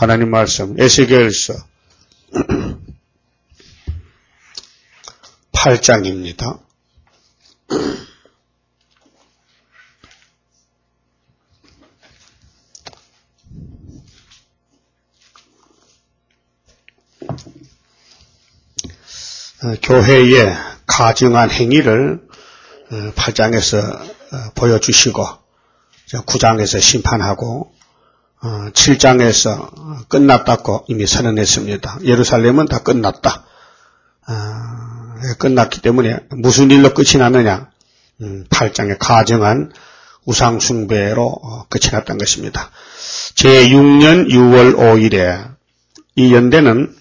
하나님 말씀 에스겔서 8장입니다. 교회의 가증한 행위를 8장에서 보여주시고 9장에서 심판하고 7장에서 끝났다고 이미 선언했습니다. 예루살렘은 다 끝났다. 끝났기 때문에 무슨 일로 끝이 났느냐? 8장의 가증한 우상숭배로 끝이 났던 것입니다. 제6년 6월 5일에 이 연대는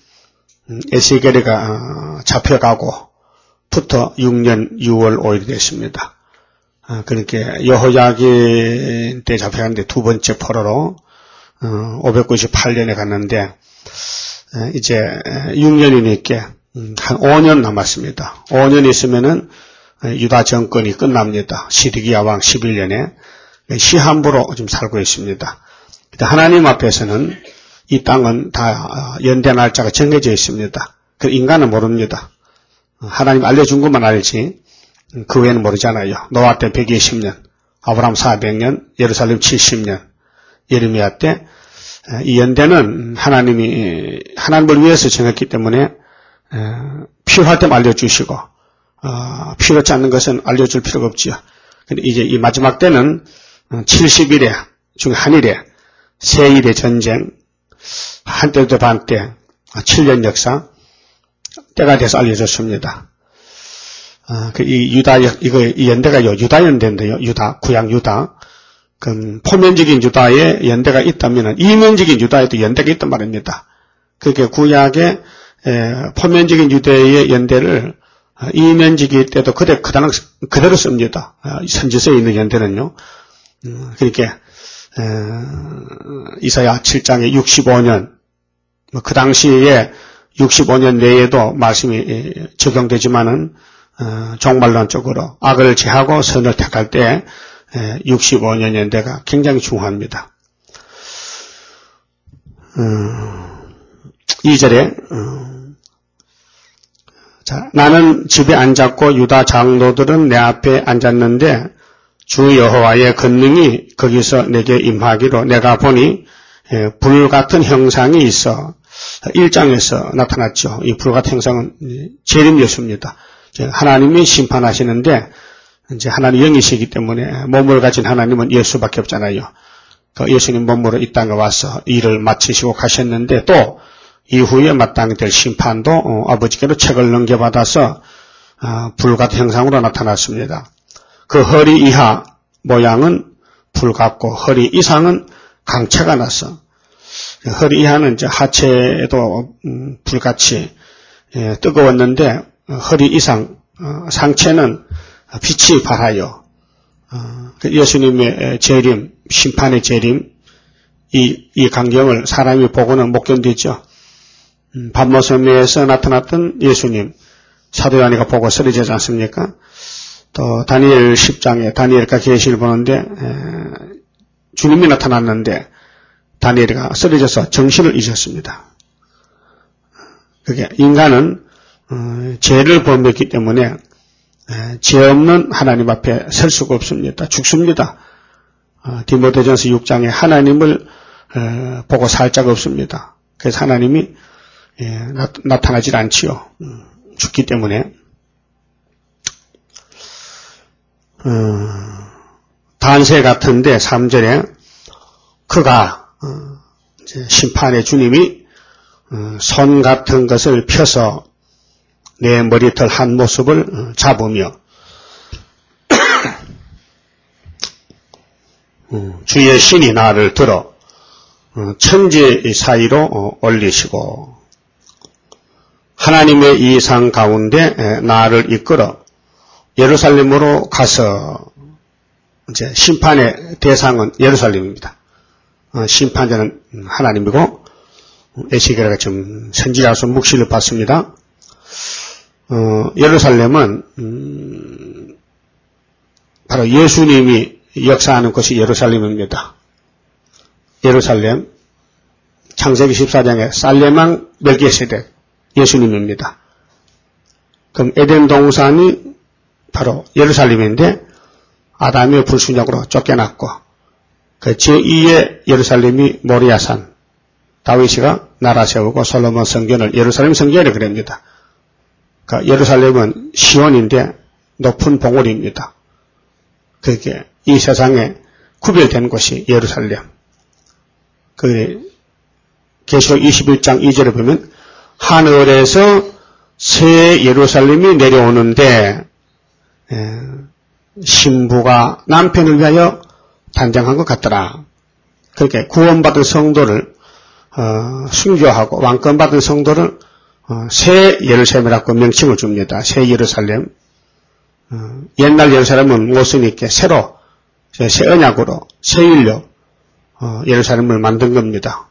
에스겔이가 잡혀가고부터 6년 6월 5일이 됐습니다. 그러니까 여호야긴 때 잡혀갔는데 두 번째 포로로 598년에 갔는데 이제 6년이니까 한 5년 남았습니다. 5년 있으면은 유다 정권이 끝납니다. 시드기야 왕 11년에 시한부로 지금 살고 있습니다. 하나님 앞에서는 이 땅은 다 연대 날짜가 정해져 있습니다. 그 인간은 모릅니다. 하나님 알려준 것만 알지 그 외에는 모르잖아요. 노아 때 120년, 아브라함 400년, 예루살렘 70년, 예레미야 때 이 연대는 하나님을 위해서 정했기 때문에 필요할 때만 알려주시고 필요치 않는 것은 알려줄 필요가 없지요. 근데 이제 이 마지막 때는 70일에 중 한일에 세일의 전쟁 한때도 반때 7년 역사 때가 돼서 알려졌습니다. 이 연대가 유다 연대인데요. 유다, 구약 유다. 그럼 포면적인 유다에 연대가 있다면 이면적인 유다에도 연대가 있단 말입니다. 그게 구약의 포면적인 유대의 연대를 이면적일 때도 그대로 씁니다. 선지서에 있는 연대는요. 그러니까 이사야 7장에 65년 그 당시에 65년 내에도 말씀이 적용되지만은 종말론적으로 악을 제하고 선을 택할 때 65년 연대가 굉장히 중요합니다. 2절에 나는 집에 앉았고 유다 장로들은 내 앞에 앉았는데 주 여호와의 권능이 거기서 내게 임하기로 내가 보니 불 같은 형상이 있어 1장에서 나타났죠. 이 불 같은 형상은 재림 예수입니다. 하나님이 심판하시는데 이제 하나님 영이시기 때문에 몸을 가진 하나님은 예수밖에 없잖아요. 그 예수님 몸으로 이 땅에 와서 일을 마치시고 가셨는데 또 이후에 마땅히 될 심판도 아버지께로 책을 넘겨받아서 불 같은 형상으로 나타났습니다. 그 허리 이하 모양은 불 같고 허리 이상은 강체가 나서 허리 이하는 이제 하체도 불같이 뜨거웠는데 허리 이상 상체는 빛이 발하여 예수님의 재림, 심판의 재림 이 광경을 사람이 보고는 못 견디죠. 밤모섬에서 나타났던 예수님 사도 요한이가 보고 쓰러지지 않습니까? 또 다니엘 10장에 다니엘과 계시를 보는데 주님이 나타났는데 다니엘이가 쓰러져서 정신을 잊었습니다. 그게 인간은 죄를 범했기 때문에 죄 없는 하나님 앞에 설 수가 없습니다. 죽습니다. 디모데전서 6장에 하나님을 보고 살 자가 없습니다. 그래서 하나님이 나타나질 않지요. 죽기 때문에 단세 같은데 3절에 그가 이제 심판의 주님이 손 같은 것을 펴서 내 머리털 한 모습을 잡으며 주의 신이 나를 들어 천지 사이로 올리시고 하나님의 이 상 가운데 나를 이끌어 예루살렘으로 가서 이제 심판의 대상은 예루살렘입니다. 심판자는 하나님이고 에스겔가 지금 선지자로서 묵시를 받습니다. 예루살렘은 바로 예수님이 역사하는 곳이 예루살렘입니다. 예루살렘 창세기 14장에 살레망 멜기세덱 예수님입니다. 그럼 에덴 동산이 바로 예루살렘인데 아담의 불순종으로 쫓겨났고 그 제2의 예루살렘이 모리아산, 다윗이가 나라 세우고 솔로몬 성전을 예루살렘 성전이라고 그럽니다. 그 예루살렘은 시온인데 높은 봉우리입니다. 그게 이 세상에 구별된 곳이 예루살렘. 그 계시록 21장 2절에 보면 하늘에서 새 예루살렘이 내려오는데 신부가 남편을 위하여 단장한 것 같더라. 그렇게 구원받은 성도를 순교하고 왕권받은 성도를 새 예루살렘이라고 명칭을 줍니다. 새 예루살렘. 옛날 예루살렘은 무엇을 있게 새로 새 언약으로 새 일로 예루살렘을 만든 겁니다.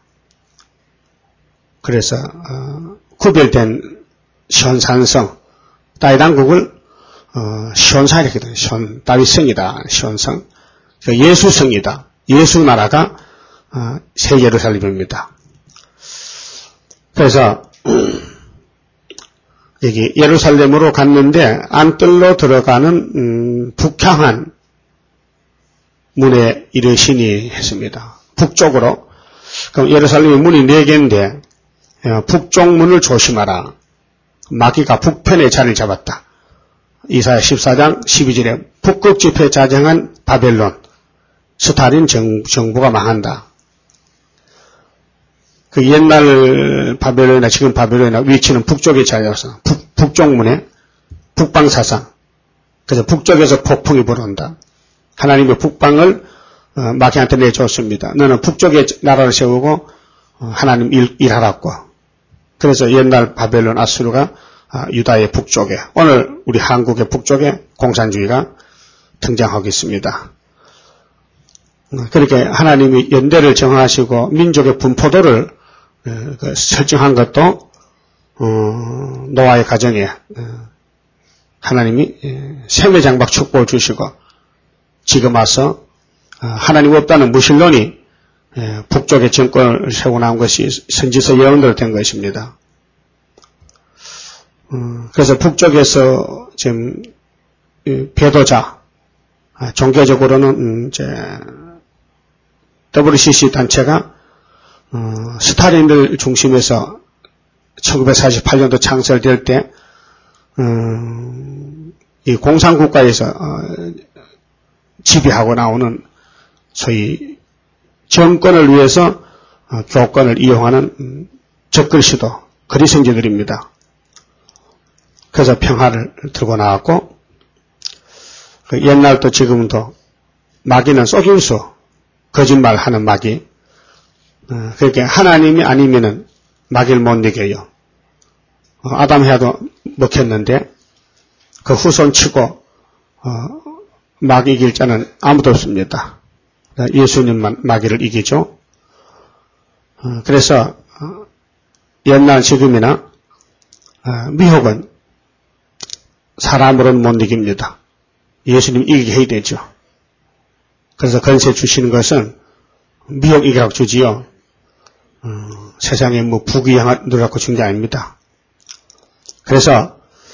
그래서 구별된 시온산성 다윗왕국을 시온사 이렇게 돼요. 시온 다윗성이다. 시온성. 예수성이다. 예수 나라가 새 예루살렘입니다. 그래서 여기 예루살렘으로 갔는데 안뜰로 들어가는 북향한 문에 이르시니 했습니다. 북쪽으로. 그럼 예루살렘의 문이 4개인데 북쪽 문을 조심하라. 마귀가 북편에 자리를 잡았다. 이사야 14장 12절에 북극지폐 자정한 바벨론, 스탈린 정부가 망한다. 그 옛날 바벨론이나 지금 바벨론이나 위치는 북쪽에 자리해서 북쪽문에 북방사상. 그래서 북쪽에서 폭풍이 불어온다. 하나님의 북방을 마귀한테 내줬습니다. 너는 북쪽에 나라를 세우고 하나님 일하라고. 그래서 옛날 바벨론 아수르가 유다의 북쪽에, 오늘 우리 한국의 북쪽에 공산주의가 등장하고 있습니다. 그렇게 하나님이 연대를 정하시고 민족의 분포도를 설정한 것도 노아의 가정에 하나님이 생애장박 축복을 주시고 지금 와서 하나님 없다는 무신론이 북쪽에 정권을 세우고 나온 것이 선지서 예언대로 된 것입니다. 그래서 북쪽에서 지금 배도자, 종교적으로는 이제 WCC 단체가 스탈린을 중심해서 1948년도 창설될 때 이 공산국가에서 지배하고 나오는 소위 정권을 위해서 교권을 이용하는 적글시도 그리스인들입니다. 그래서 평화를 들고 나왔고 옛날도 지금도 마귀는 속임수, 거짓말하는 마귀. 그렇게 하나님이 아니면은 마귀를 못 이겨요. 아담 해도 먹혔는데 그 후손 치고 마귀 이길 자는 아무도 없습니다. 예수님만 마귀를 이기죠. 그래서 옛날 지금이나 미혹은 사람으로는 못 이깁니다. 예수님 이기게 해야 되죠. 그래서 건세 주시는 것은 미혹 이기라고 주지요. 세상에 뭐 부귀영화 누라고 준 게 아닙니다. 그래서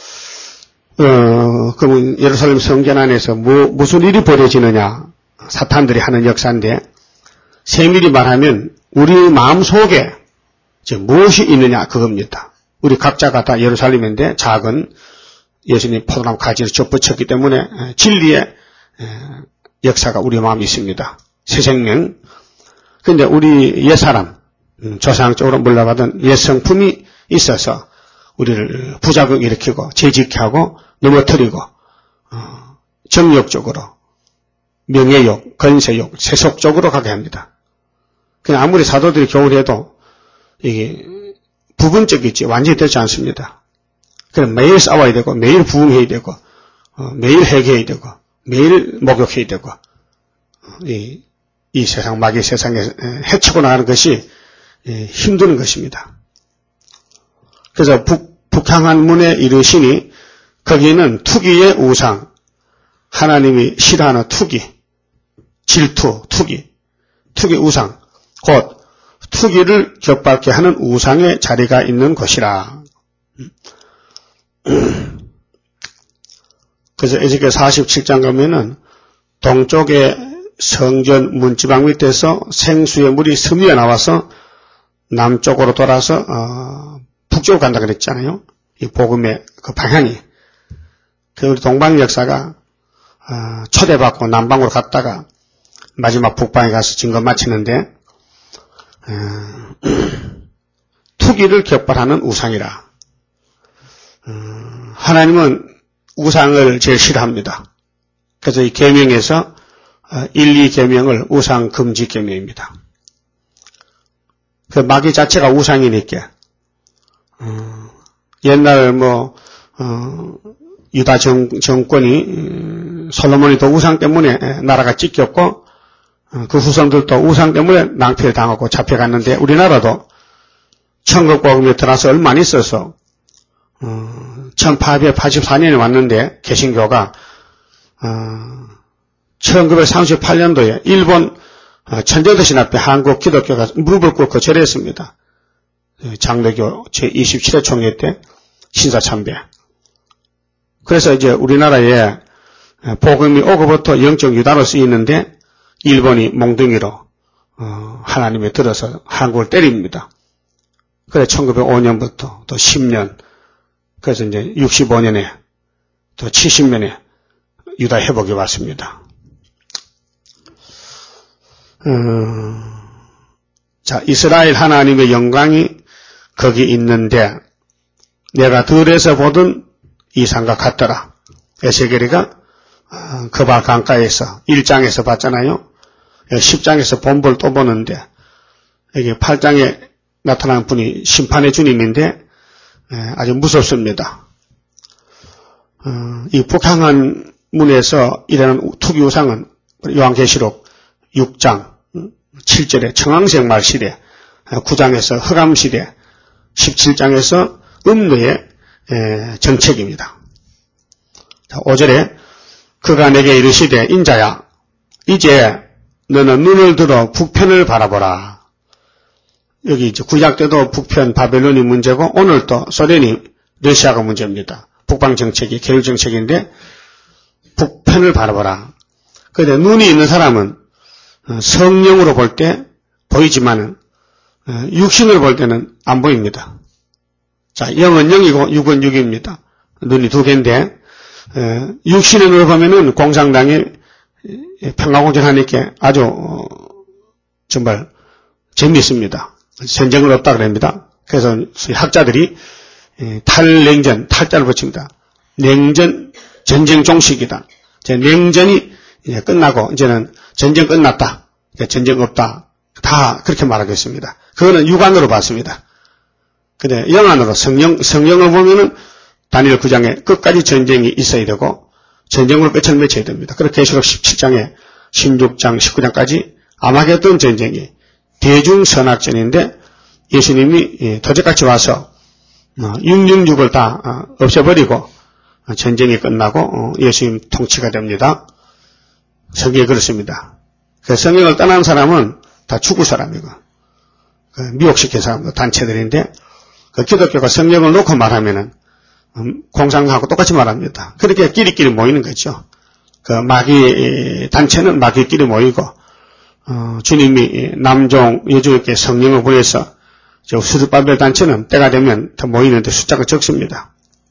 그러면 예루살렘 성전 안에서 무슨 일이 벌어지느냐? 사탄들이 하는 역사인데 세밀히 말하면 우리 마음속에 무엇이 있느냐 그겁니다. 우리 각자가 다 예루살렘인데 작은 예수님 포도나무 가지를 접붙였기 때문에 진리의 역사가 우리 마음에 있습니다. 새 생명. 그런데 우리 옛사람, 조상적으로 물려받은 옛성품이 있어서 우리를 부작용 일으키고 재짓게 하고 넘어뜨리고 정욕적으로 명예욕, 건세욕, 세속적으로 가게 합니다. 그냥 아무리 사도들이 교훈을 해도 이게 부분적이지 완전히 되지 않습니다. 그럼 매일 싸워야 되고 매일 부흥해야 되고 매일 회개해야 되고 매일 목욕해야 되고 이 세상 마귀 세상에 헤치고 나가는 것이 힘든 것입니다. 그래서 북향한 문에 이르시니 거기는 투기의 우상, 하나님이 싫어하는 투기, 질투, 투기 우상, 곧 투기를 격받게 하는 우상의 자리가 있는 곳이라. 그래서 에스겔 47장 가면은 동쪽에 성전 문지방 밑에서 생수의 물이 스며 나와서 남쪽으로 돌아서 북쪽으로 간다 그랬잖아요. 이 복음의 그 방향이. 그 우리 동방 역사가 초대받고 남방으로 갔다가 마지막 북방에 가서 증거 마치는데 투기를 격발하는 우상이라. 하나님은 우상을 제일 싫어합니다. 그래서 이 계명에서 1, 2계명을 우상 금지 계명입니다. 그 마귀 자체가 우상이니까 옛날 유다 정권이 솔로몬이 또 우상 때문에 나라가 찢겼고 그 후손들도 우상 때문에 낭패를 당하고 잡혀갔는데 우리나라도 천국복음에 들어와서 얼마 안 있어서 1884년에 왔는데 개신교가 1938년도에 일본 천재도신 앞에 한국 기독교가 무릎을 꿇고 절했습니다. 장로교 제27회 총회 때 신사참배. 그래서 이제 우리나라에 복음이 오고부터 영적 유다로 쓰이는데 일본이 몽둥이로 하나님에 들어서 한국을 때립니다. 그래 1905년부터 또 10년 그래서 이제 65년에 또 70년에 유다 회복이 왔습니다. 자, 이스라엘 하나님의 영광이 거기 있는데 내가 들에서 보던 이상과 같더라. 에스겔이가 그바 강가에서 1장에서 봤잖아요. 10장에서 본볼 또 보는데 여기 8장에 나타난 분이 심판의 주님인데 아주 무섭습니다. 이 북한한 문에서 일하는 투기 우상은 요한계시록 6장 7절에 청황색 말시대, 9장에서 흑암시대, 17장에서 음노의 정책입니다. 5절에 그가 내게 이르시되 인자야 이제 너는 눈을 들어 북편을 바라보라. 여기 이제 구약 때도 북편 바벨론이 문제고 오늘도 소련이 러시아가 문제입니다. 북방 정책이 계율 정책인데 북편을 바라보라. 그런데 눈이 있는 사람은 성령으로 볼 때 보이지만은 육신으로 볼 때는 안 보입니다. 자, 0은 0이고 6은 6입니다. 눈이 두 개인데 육신으로 보면은 공산당이 평화공전하니까 아주 정말 재미있습니다. 전쟁은 없다 그럽니다. 그래서 학자들이 탈냉전, 탈자를 붙입니다. 냉전, 전쟁 종식이다. 냉전이 이제 끝나고 이제는 전쟁 끝났다. 전쟁 없다. 다 그렇게 말하겠습니다. 그거는 육안으로 봤습니다. 근데 영안으로 성령을 보면은 다니엘 9장에 끝까지 전쟁이 있어야 되고 전쟁으로 끝을 맺혀야 됩니다. 그래서 계시록 17장에 16장, 19장까지 아마겟돈 전쟁이 대중선악전인데 예수님이 도적같이 와서 666을 다 없애버리고 전쟁이 끝나고 예수님 통치가 됩니다. 성경에 그렇습니다. 성경을 떠난 사람은 다 죽을 사람이고 미혹시킨 사람도 단체들인데 기독교가 성경을 놓고 말하면은 공산하고 똑같이 말합니다. 그렇게 끼리끼리 모이는 거죠. 마귀 단체는 마귀끼리 모이고 주님이 남종 여종에게 성령을 보내서 수르바벨 단체는 때가 되면 더 모이는데 숫자가 적습니다.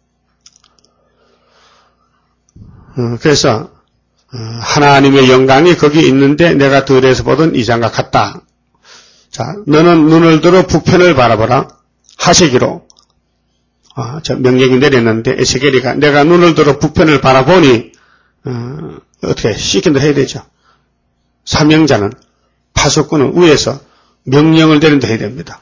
그래서 하나님의 영광이 거기 있는데 내가 들에서 보던 이장과 같다. 자, 너는 눈을 들어 북편을 바라보라. 하시기로 저 명령이 내렸는데 에스겔이가 내가 눈을 들어 북편을 바라보니 어떻게 시킨다 해야 되죠. 사명자는 파수꾼은 위에서 명령을 내린다 해야 됩니다.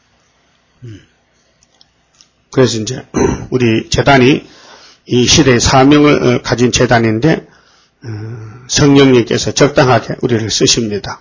그래서 이제 우리 재단이 이 시대의 사명을 가진 재단인데 성령님께서 적당하게 우리를 쓰십니다.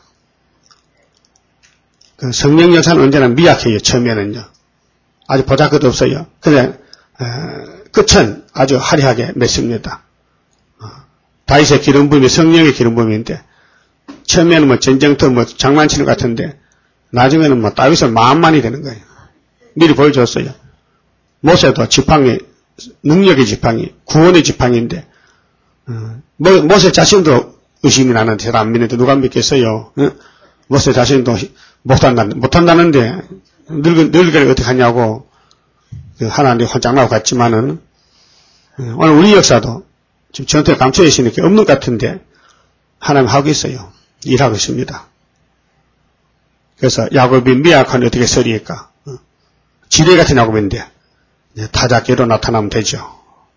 그 성령 역사는 언제나 미약해요. 처음에는요. 아주 보잘것없어요. 그런데 끝은 아주 화려하게 맺습니다. 다윗의 기름 부음이 성령의 기름 부음인데 처음에는 전쟁터 장난치는 것 같은데 나중에는 뭐 다윗을 만만이 되는 거예요. 미리 보여줬어요. 모세도 지팡이, 능력의 지팡이, 구원의 지팡이인데, 모세 자신도 의심이 나는데 잘 안 믿는데 누가 믿겠어요? 모세 자신도 못한다는데, 늙으려 어떻게 하냐고, 하나님 혼자 나고 갔지만은, 오늘 우리 역사도 지금 전투에 감춰져 있으니까 없는 것 같은데, 하나님 하고 있어요. 일하고 있습니다. 그래서 야곱이 미약한 어떻게 서리일까? 지뢰 같은 야곱인데, 타작계로 나타나면 되죠.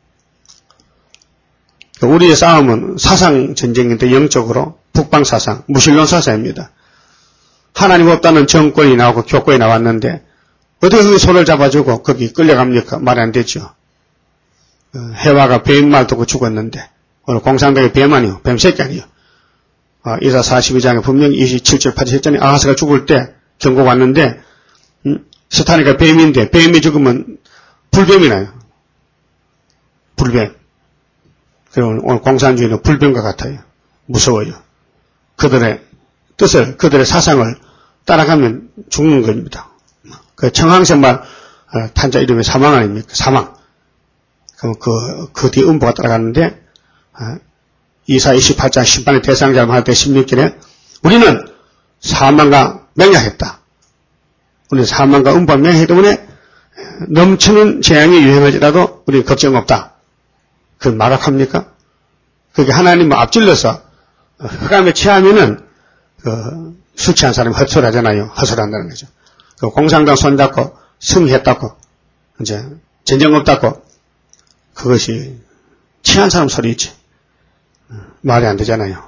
우리의 싸움은 사상 전쟁인데 영적으로 북방 사상, 무신론 사상입니다. 하나님 없다는 정권이 나오고 교권이 나왔는데 어떻게 그 손을 잡아주고 거기 끌려갑니까? 말이 안 되죠. 해와가 뱀말 두고 죽었는데 오늘 공산당의 뱀 아니요, 뱀새끼 아니요. 이사 42장에 분명히 27절 87절에 아하스가 죽을 때 경고 왔는데 스타니가 뱀인데 뱀이 죽으면 불뱀이 나요. 불뱀. 그리고 오늘 공산주의는 불뱀과 같아요. 무서워요. 그들의 뜻을, 그들의 사상을 따라가면 죽는 겁니다. 그 청항생말 탄자 이름이 사망 아닙니까? 사망. 그럼 그 뒤 음보가 따라가는데, 이사 28장 심판의 대상자를 할 때 16절에 우리는 사망과 맹약했다. 우리는 사망과 음보가 맹약했기 때문에 넘치는 재앙이 유행할지라도 우리는 걱정 없다. 그건 말악합니까? 그게 하나님을 앞질러서 흑암에 취하면은 술 취한 사람이 헛소리하잖아요. 헛소리한다는 거죠. 공산당 손잡고 승리했다고 이제 전쟁 없다고 그것이 취한 사람 소리지. 말이 안 되잖아요.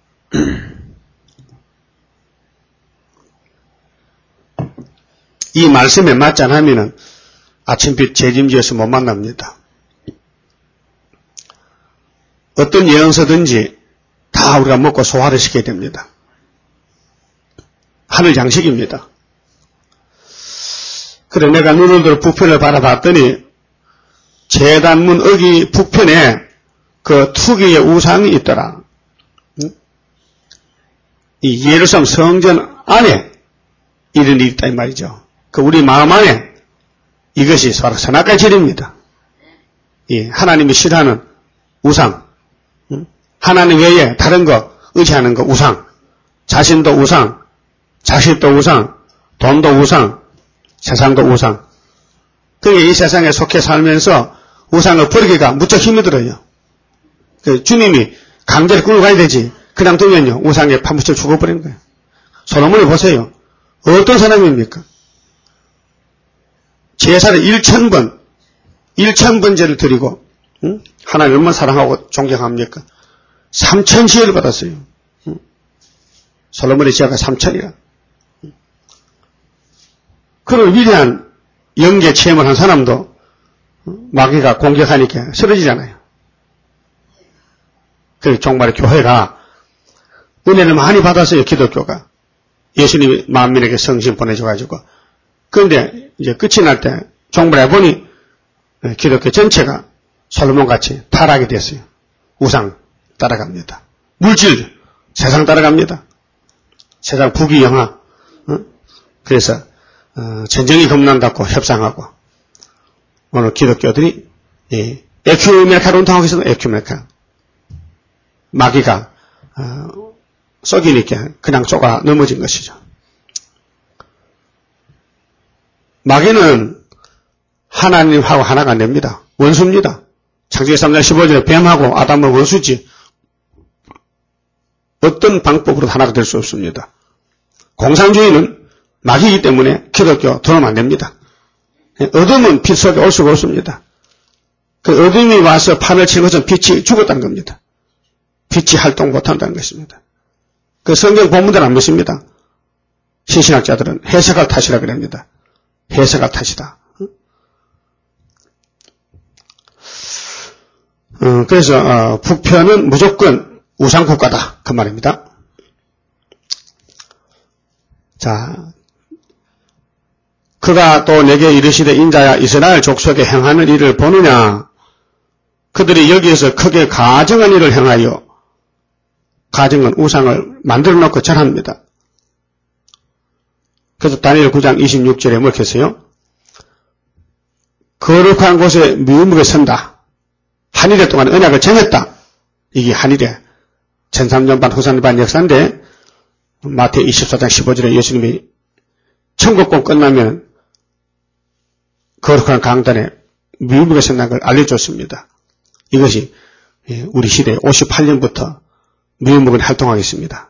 이 말씀에 맞지 않으면은 아침빛 재짐지에서 못 만납니다. 어떤 예언서든지 다 우리가 먹고 소화를 시켜야 됩니다. 하늘 양식입니다. 그래 내가 눈을 들어 북편을 바라봤더니 제단문 어기 북편에 그 투기의 우상이 있더라. 이 예루살렘 성전 안에 이런 일이 있다 이 말이죠. 그 우리 마음 안에 이것이 바로 선악과의 질입니다. 이 하나님이 싫어하는 우상, 하나님 외에 다른 거 의지하는 거 우상, 자신도 우상, 자식도 우상, 돈도 우상, 세상도 우상. 그게 이 세상에 속해 살면서 우상을 버리기가 무척 힘이 들어요. 주님이 강제로 끌고 가야 되지. 그냥 두면요 우상에 파묻혀 죽어버리는 거예요. 솔로몬을 보세요. 어떤 사람입니까? 제사를 1000번제를 드리고 하나님 얼마나 사랑하고 존경합니까? 3000시혜를 받았어요. 솔로몬의 지하가 3000이라. 그런 위대한 영계 체험을 한 사람도 마귀가 공격하니까 쓰러지잖아요. 그래서 종말의 교회가 은혜를 많이 받았어요. 기독교가. 예수님이 만민에게 성신 보내줘가지고. 그런데 이제 끝이 날 때 종말해 보니 기독교 전체가 솔로몬같이 타락이 됐어요. 우상 따라갑니다. 물질, 세상 따라갑니다. 세상 부귀영화. 그래서 전쟁이 겁난다고 협상하고 오늘 기독교들이 에큐메카로 운동하고 있어도 에큐메카 마귀가 썩이니까 그냥 쏘가 넘어진 것이죠. 마귀는 하나님하고 하나가 안 됩니다. 원수입니다. 창세기 3장 15절에 뱀하고 아담은 원수지 어떤 방법으로도 하나가 될 수 없습니다. 공산주의는 마귀이기 때문에 기독교 들어오면 안 됩니다. 어둠은 빛 속에 올 수가 없습니다. 그 어둠이 와서 판을 치는 것은 빛이 죽었다는 겁니다. 빛이 활동 못한다는 것입니다. 그 성경 본문들은 안 믿습니다. 신신학자들은 해석할 탓이라 그럽니다. 해석할 탓이다. 그래서 북편은 무조건 우상국가다 그 말입니다. 자, 그가 또 내게 이르시되 인자야 이스라엘 족속에 행하는 일을 보느냐. 그들이 여기에서 크게 가증한 일을 행하여 가증은 우상을 만들어 놓고 절합니다. 그래서 다니엘 9장 26절에 뭐 했어요? 거룩한 곳에 미우무게 선다. 한일에 동안 언약을 정했다. 이게 한일의 전삼전반 후삼전 역사인데 마태 24장 15절에 예수님이 천국권 끝나면 거룩한 강단에 미우무게 선다는 걸 알려줬습니다. 이것이 우리 시대 58년부터 미우무게 활동하겠습니다.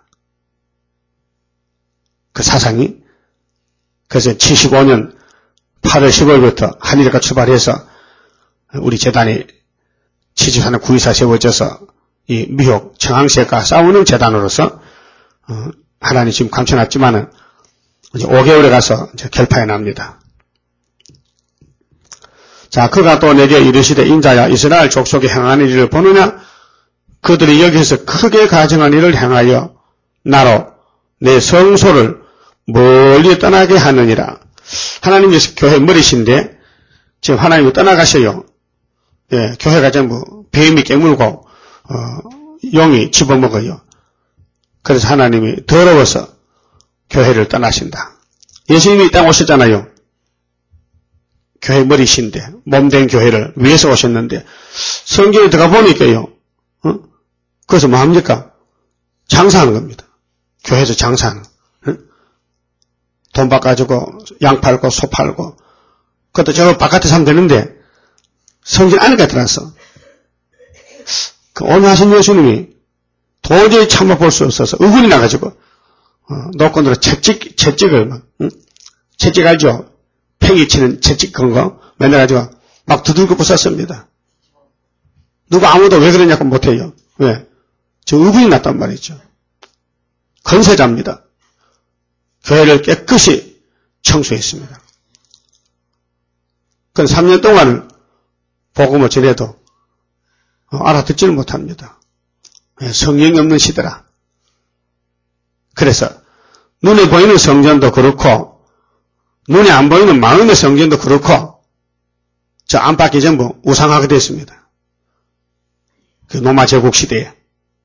그 사상이 그래서 75년 8월 15일부터 한일회가 출발해서 우리 재단이 74년 9.24 세워져서 이 미혹 청항세가 싸우는 재단으로서 하나님 지금 감춰놨지만은 이제 5개월에 가서 이제 결판이 납니다. 자, 그가 또 내게 이르시되 인자야 이스라엘 족속이 행하는 일을 보느냐? 그들이 여기서 크게 가정한 일을 행하여 나로 내 성소를 멀리 떠나게 하느니라. 하나님께서 교회 머리신데 지금 하나님이 떠나가셔요. 예, 교회가 전부 뱀이 깨물고 용이 집어먹어요. 그래서 하나님이 더러워서 교회를 떠나신다. 예수님이 이 땅 오셨잖아요. 교회 머리신데 몸된 교회를 위해서 오셨는데 성경에 들어가 보니까요. 그래서 뭐 합니까? 장사하는 겁니다. 교회에서 장사하는. 돈 바꿔주고 양 팔고 소 팔고 그것도 저 바깥에 사면 되는데 성전 안에가 들어갔어. 그 오늘 하신 예수님이 도저히 참아볼 수 없어서 의군이 나가지고 노건으로 채찍을 막 채찍 알죠? 팽이 치는 채찍 그런 거 맨날 가지고 막 두들겨 부쉈습니다. 누가 아무도 왜 그러냐고 못해요. 왜? 저 의군이 났단 말이죠. 건세자입니다. 교회를 깨끗이 청소했습니다. 그 3년 동안 복음을 전해도 알아듣지를 못합니다. 성령이 없는 시대라. 그래서 눈에 보이는 성전도 그렇고 눈에 안 보이는 마음의 성전도 그렇고 저 안팎이 전부 우상하게 됐습니다. 그 로마 제국 시대에.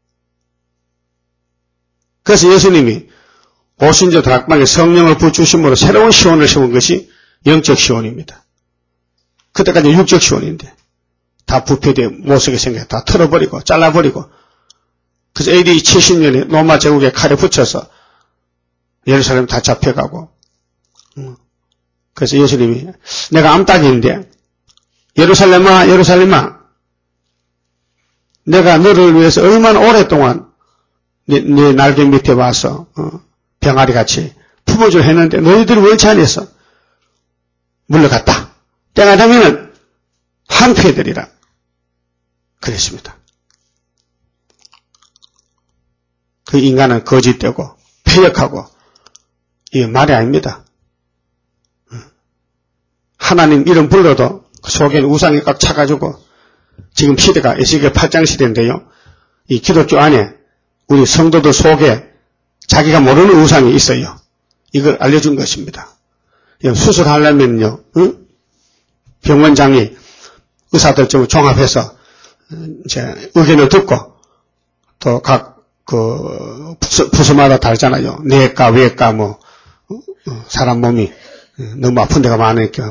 그래서 예수님이 오순절 다락방에 성령을 부어주심으로 새로운 시온을 세운 것이 영적 시온입니다. 그때까지 육적 시온인데 다 부패되어 못쓰게 생겨 다 털어버리고 잘라버리고 그래서 AD 70년에 로마 제국에 칼에 붙여서 예루살렘 다 잡혀가고 그래서 예수님이 내가 암탉인데 예루살렘아 예루살렘아 내가 너를 위해서 얼마나 오랫동안 네 날개 밑에 와서 병아리같이 품어줄 했는데 너희들이 원치 않아서 물러갔다. 때가 되면은 한패되리라. 그랬습니다. 그 인간은 거짓되고 패역하고 이게 말이 아닙니다. 하나님 이름 불러도 속에는 우상이 꽉 차가지고 지금 시대가 에스겔 8장 시대인데요. 이 기독교 안에 우리 성도들 속에 자기가 모르는 우상이 있어요. 이걸 알려준 것입니다. 수술하려면요, 병원장이 의사들 좀 종합해서 이제 의견을 듣고 또 각 부서마다 다르잖아요. 내과, 외과 사람 몸이 너무 아픈 데가 많으니까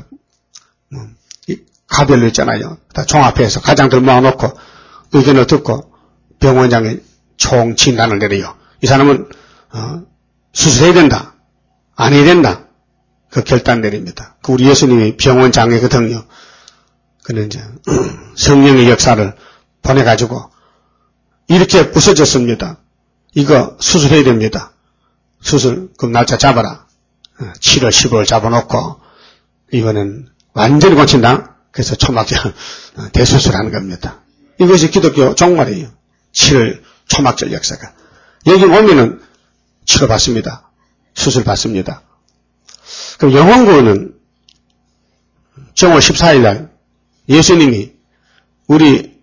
가별로 있잖아요. 다 종합해서 가장들 모아놓고 의견을 듣고 병원장이 총 진단을 내려요. 이 사람은 수술해야 된다. 안 해야 된다. 그 결단 내립니다. 그 우리 예수님이 병원장이거든요. 그는 이제 성령의 역사를 보내가지고 이렇게 부서졌습니다. 이거 수술해야 됩니다. 수술 그 날짜 잡아라. 7월 15일 잡아놓고 이거는 완전히 고친다. 그래서 초막절 대수술하는 겁니다. 이것이 기독교 종말이에요. 7월 초막절 역사가. 여기 오면은 치료받습니다. 수술 받습니다. 그럼 영원구원은 정월 14일 날 예수님이 우리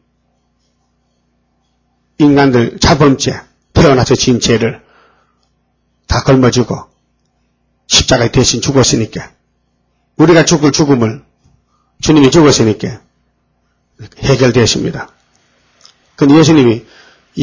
인간들 자범죄, 태어나서 지은 죄를 다 걸머지고 십자가에 대신 죽었으니까 우리가 죽을 죽음을 주님이 죽었으니까 해결되었습니다. 근데 예수님이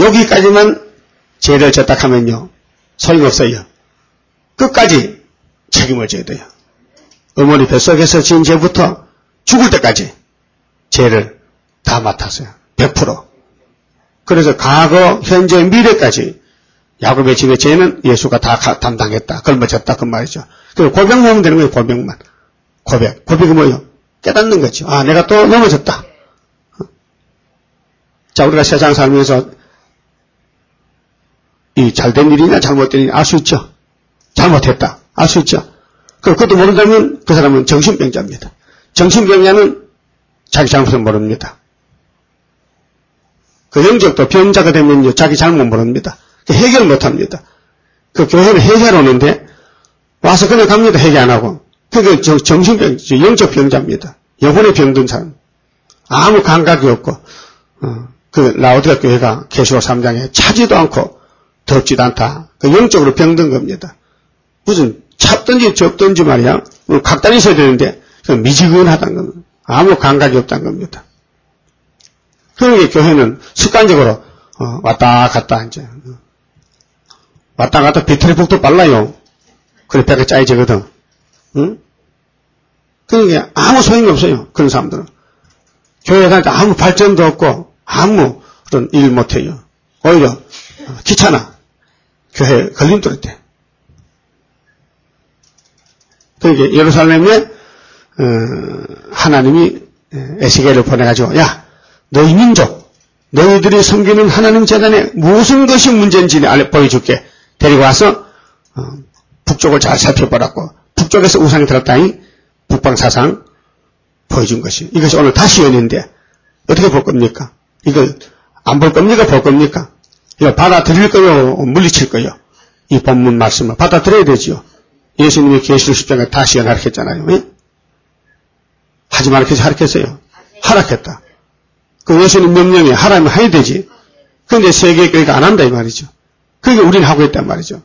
여기까지만 죄를 졌다 하면요 소용없어요. 끝까지 책임을 져야 돼요. 어머니 뱃속에서 지은 죄부터 죽을 때까지 죄를 다 맡았어요. 100%. 그래서 과거, 현재, 미래까지 야곱의 집의 죄는 예수가 다 담당했다. 걸머졌다. 그 말이죠. 그리고 고백만 하면 되는 거예요. 고백만. 고백. 고백이 뭐예요? 깨닫는 거죠. 아, 내가 또 넘어졌다. 자, 우리가 세상 살면서 이 잘된 일이냐 잘못된 일이냐 알 수 있죠. 잘못했다. 알 수 있죠. 그것도 모른다면 그 사람은 정신병자입니다. 정신병자는 자기 잘못을 모릅니다. 그 영적도 병자가 되면요, 자기 잘못 모릅니다. 해결 못합니다. 그 교회는 해결 오는데 와서 그냥 갑니다. 해결 안 하고. 그게 정신병, 영적 병자입니다. 영혼의 병든 사람. 아무 감각이 없고, 그 라오디가 교회가 계시록 3장에 차지도 않고 덥지도 않다. 그 영적으로 병든 겁니다. 무슨 찹든지 접든지 말이야. 각단이 있어야 되는데 미지근하다는 겁니다. 아무 감각이 없다는 겁니다. 그러니까 교회는 습관적으로 왔다 갔다 이제 왔다 갔다 배터리 폭도 빨라요. 그래 배가 짜여지거든. 응? 그러니까 아무 소용이 없어요. 그런 사람들은 교회 다닐 때 아무 발전도 없고 아무 그런 일 못해요. 오히려 귀찮아. 교회 걸림돌이 돼. 그러니까 예루살렘에 하나님이 에스겔을 보내가지고 야 너희 민족 너희들이 섬기는 하나님 재단에 무슨 것이 문제인지 보여줄게. 데리고 와서 북쪽을 잘 살펴보라고. 북쪽에서 우상이 들었다니 북방사상 보여준 것이. 이것이 오늘 다시 연인데 어떻게 볼 겁니까? 이걸 안 볼 겁니까? 볼 겁니까? 이거 받아들일 거요? 물리칠 거요? 이 본문 말씀을 받아들여야 되지요. 예수님이 계시록 10장에 다시 연하락했잖아요. 예? 하지 말라 해서 하락했어요. 하락했다. 그 예수님 명령에 하라면 해야 되지. 그런데 세계 교회가 안 한다 이 말이죠. 그게 우리는 하고 있단 말이죠.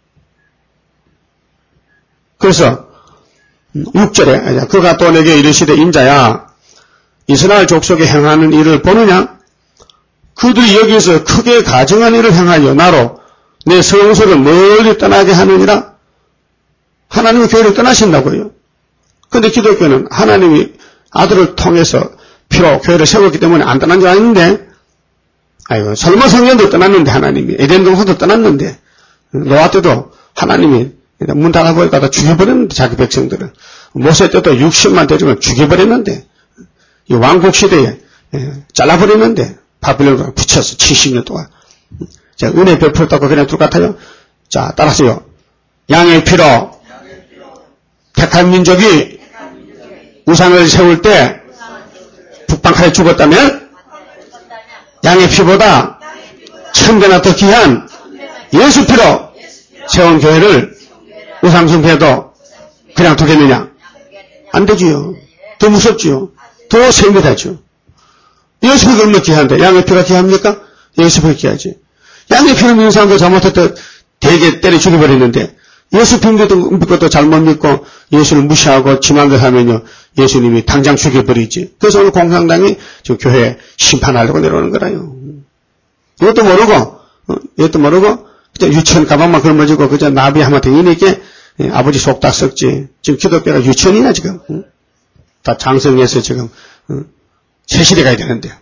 그래서 6절에 그가 또 내게 이르시되 인자야 이스라엘 족속에 행하는 일을 보느냐? 그들이 여기서 크게 가증한 일을 행하여 나로 내 성소를 멀리 떠나게 하느니라. 하나님이 교회를 떠나신다고요. 그런데 기독교는 하나님이 아들을 통해서 피로 교회를 세웠기 때문에 안 떠난 줄 아는데, 아이고, 솔로몬 성전도 떠났는데 하나님이, 에덴 동산도 떠났는데, 노아 때도 하나님이 문 닫아버리고 다 죽여버렸는데 자기 백성들을. 모세 때도 60만 대중을 죽여버렸는데, 이 왕국 시대에 잘라버렸는데, 바빌론으로 붙여서 70년 동안. 자, 은혜 베풀었다고 그냥 둘 같아요? 자, 따라서요. 양의 피로 택한 민족이 우상을 세울 때 북방칼에 죽었다면 양의 피보다 1000배나 더 귀한 예수 피로 세운 교회를 우상 숭배해도 그냥 두겠느냐? 안 되지요. 더 무섭지요. 더 생명하죠. 예수 피가 얼마나 귀한데 양의 피가 귀합니까? 예수 피가 귀하지. 양의 피를 믿는 사람도 잘못했다 되게 때려 죽여버리는데 예수 믿고도 잘못 믿고 예수를 무시하고 지만대 하면요 예수님이 당장 죽여버리지. 그래서 오늘 공산당이 저 교회 심판하려고 내려오는 거라요. 이것도 모르고 그냥 유치원 가방만 걸머지고 그저 나비 하면 되니까 아버지 속 다 썩지. 지금 기독교가 유치원이나 지금 다 장성해서 지금 세실에 가야 되는데.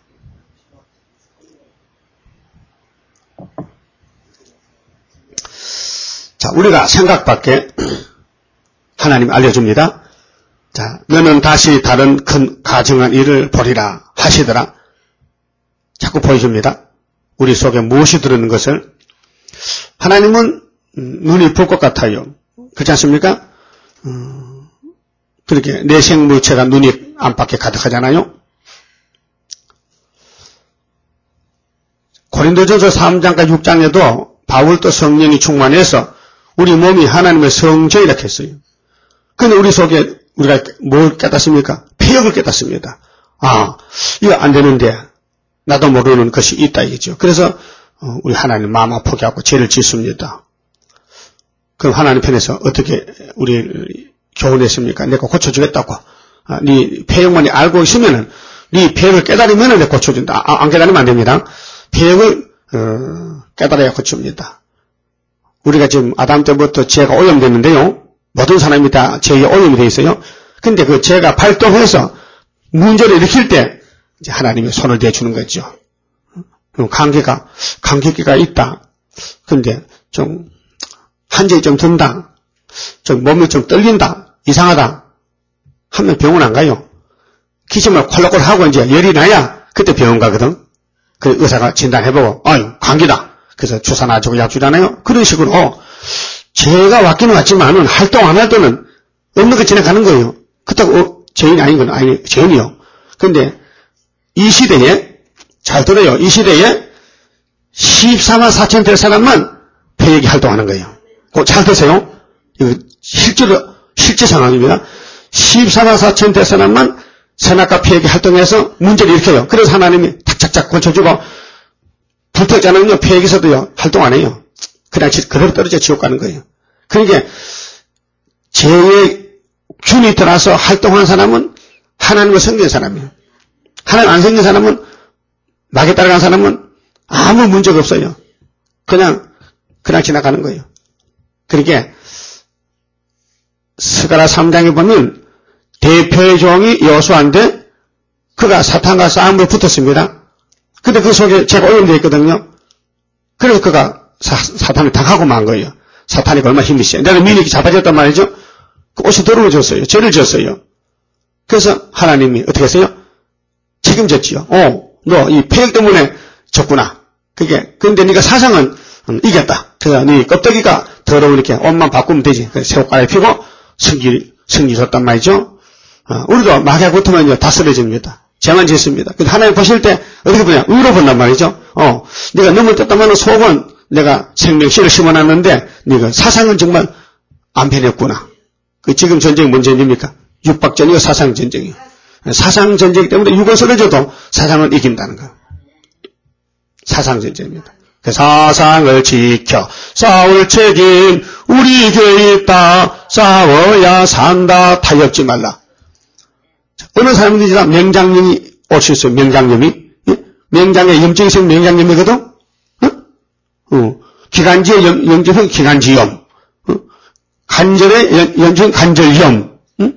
자, 우리가 생각 밖에 하나님 알려줍니다. 자, 너는 다시 다른 큰 가증한 일을 보리라 하시더라. 자꾸 보여줍니다. 우리 속에 무엇이 들어있는 것을. 하나님은 눈이 볼 것 같아요. 그렇지 않습니까? 그렇게 내 생물체가 눈이 안팎에 가득하잖아요. 고린도전서 3장과 6장에도 바울도 성령이 충만해서 우리 몸이 하나님의 성전이라 했어요. 그런데 우리 속에 우리가 뭘 깨닫습니까? 폐역을 깨닫습니다. 아, 이거 안 되는데 나도 모르는 것이 있다 이거죠. 그래서 우리 하나님 마음 아프게 하고 죄를 짓습니다. 그럼 하나님 편에서 어떻게 우리를 교훈했습니까? 내가 고쳐주겠다고. 네 폐역만이 알고 있으면은 네 폐역을 깨달으면 내가 고쳐준다. 안 깨달으면 안 됩니다. 폐역을 깨달아야 고칩니다. 우리가 지금 아담 때부터 죄가 오염됐는데요. 모든 사람이 다 죄에 오염이 되어 있어요. 근데 그 죄가 발동해서 문제를 일으킬 때 이제 하나님이 손을 대주는 거죠. 감기가 있다. 근데 좀 한정이 좀 든다. 좀 몸이 좀 떨린다. 이상하다. 하면 병원 안 가요. 기침을 콜록콜 하고 이제 열이 나야 그때 병원 가거든. 그 의사가 진단해보고 아유 감기다. 그래서 주사 놔주고 약 주잖아요. 그런 식으로 죄가 왔기는 왔지만은 활동 안 할 때는 없는 거 지나가는 거예요. 그렇다고 죄인이 아닌 건 아니 죄인이요. 근데 이 시대에 잘 들어요. 이 시대에 14만 4천 될 사람만 폐역이 활동하는 거예요. 그거 잘 드세요. 이거 실제 상황입니다. 14만 4천 될 사람만 선악과 폐역이 활동해서 문제를 일으켜요. 그래서 하나님이 탁탁탁 고쳐주고 불태우자는요 폐역에서도요 활동 안 해요. 그냥 그대로 떨어져 지옥 가는 거예요. 그러니까 죄의 균이 들어서 활동하는 사람은 하나님을 섬기는 사람이에요. 하나님 안 섬기는 사람은 마귀에 따라가는 사람은 아무 문제가 없어요. 그냥 지나가는 거예요. 그러니까 스가랴 3장에 보면 대표의 종이 여호수아인데 그가 사탄과 싸움을 붙었습니다. 근데 그 속에 제가 오염되어 있거든요. 그래서 그가 사탄을 당하고 만 거예요. 사탄이 얼마나 힘이 세요. 내가 민익이 잡아줬단 말이죠. 그 옷이 더러워졌어요. 죄를 지었어요. 그래서 하나님이 어떻게 했어요? 책임졌지요. 너 이 폐역 때문에 졌구나. 근데 네가 사상은 이겼다. 그래서 네 껍데기가 더러우니까 옷만 바꾸면 되지. 그래서 새 옷 갈아입히고 승리 줬단 말이죠. 우리도 마귀하고 붙으면 다 쓰러집니다. 죄만 짓습니다. 근데 하나님 보실 때 어떻게 보냐? 의로 본단 말이죠. 네가 너무 떴다면 속은 내가 생명씨를 심어놨는데 네가 사상은 정말 안 변했구나. 지금 전쟁이 뭔 전쟁입니까? 육박전이고 사상전쟁이에요. 사상전쟁이기 때문에 육은 쓰러져도 사상은 이긴다는 거예요. 사상전쟁입니다. 사상을 지켜 싸울 책임 우리에게 있다. 싸워야 산다. 타협지 말라. 어느 사람들이 다 명장님이 오실 수 있어요. 명장님이. 명장의 염증이 있으면 명장염이거든. 기관지의 염증은 기관지염. 간절의 염증은 간절염.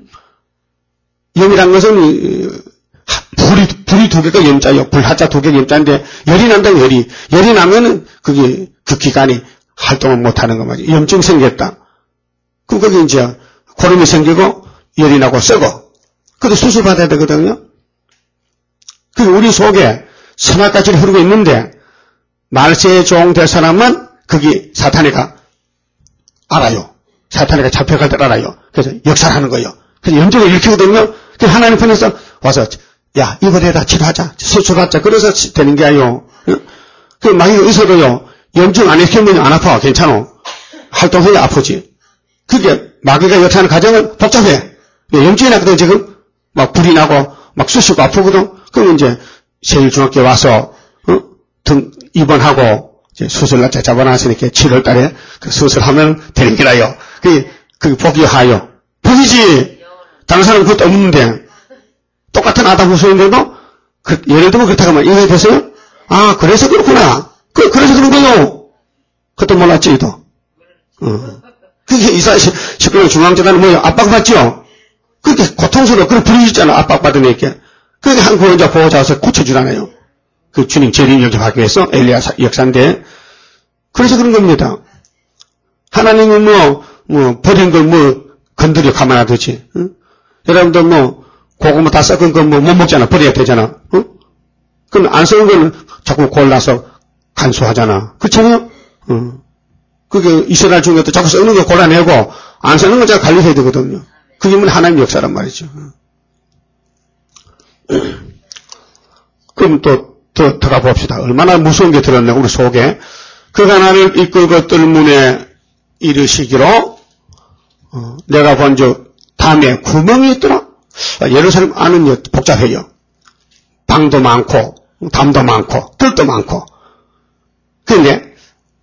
염이란 것은 불이 두 개가 염자요. 불하자 두 개가 염자인데 열이 난다 열이 나면은 그게 그 기관이 활동을 못하는 거 말이죠. 염증 생겼다. 그럼 거기 이제 고름이 생기고 열이 나고 썩어. 그래도 수술 받아야 되거든요. 그 우리 속에 선악까지 흐르고 있는데 말세의 종 될 사람만 거기 사탄이가 알아요. 사탄이가 잡혀갈 때 알아요. 그래서 역사하는 거예요. 그래서 염증을 일으키거든요. 그래서 하나님 편에서 와서 야 이번에다 치료하자. 수술하자. 그래서 되는 게 아니에요. 그 마귀가 있어도요. 염증 안 일으키면 안 아파. 괜찮아. 활동해야 아프지. 그게 마귀가 역사하는 과정은 복잡해. 염증이 나거든 지금. 막 불이 나고 막 쑤시고 아프거든. 그럼 이제 세일중학교 와서 등 입원하고 이제 수술 날짜 잡아놨으니까 7월 달에 그 수술하면 되는 게라요. 그게 복이 하요. 복이지. 다른 사람은 그것도 없는데 똑같은 아담 후손인데도 예를 들면 그렇다고 하면 이해가 됐어요? 아 그래서 그렇구나. 그래서 그런 거요. 그것도 몰랐지 또. 그게 이사 19년 중앙재단은 뭐예요? 압박받죠? 그렇게 고통스러워. 그걸 부르짖잖아. 압박받으니까. 그게 한 구원자 보호자 와서 고쳐주잖아요. 그 주님 재림 영접하기 위해서 엘리야 역사인데. 그래서 그런 겁니다. 하나님은 버린 걸 건드려 가만 놔두지. 응? 여러분들 고구마 다 썩은 거 못 먹잖아. 버려야 되잖아. 응? 그럼 안 썩은 거는 자꾸 골라서 간수하잖아. 그렇잖아요? 그게 이스라엘 중에도 자꾸 썩는 거 골라내고 안 썩는 거 자꾸 관리해야 되거든요. 그게 하나님 역사란 말이죠. 그럼 또 들어가 봅시다. 얼마나 무서운 게 들었네, 우리 속에. 그가 나를 이끌고 뜰문에 이르시기로, 내가 본즉 담에 구멍이 있더라. 예루살렘 안은 복잡해요. 방도 많고, 담도 많고, 뜰도 많고. 그런데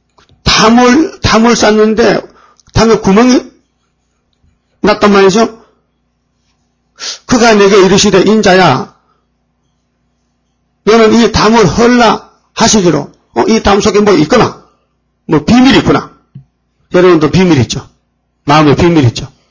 담을 쌌는데, 담에 구멍이 났단 말이죠. 그가 내게 이르시되 인자야 너는 이 담을 헐라 하시기로 이 담 속에 뭐 있거나 비밀이 있구나. 여러분도 비밀 있죠. 마음에 비밀 있죠.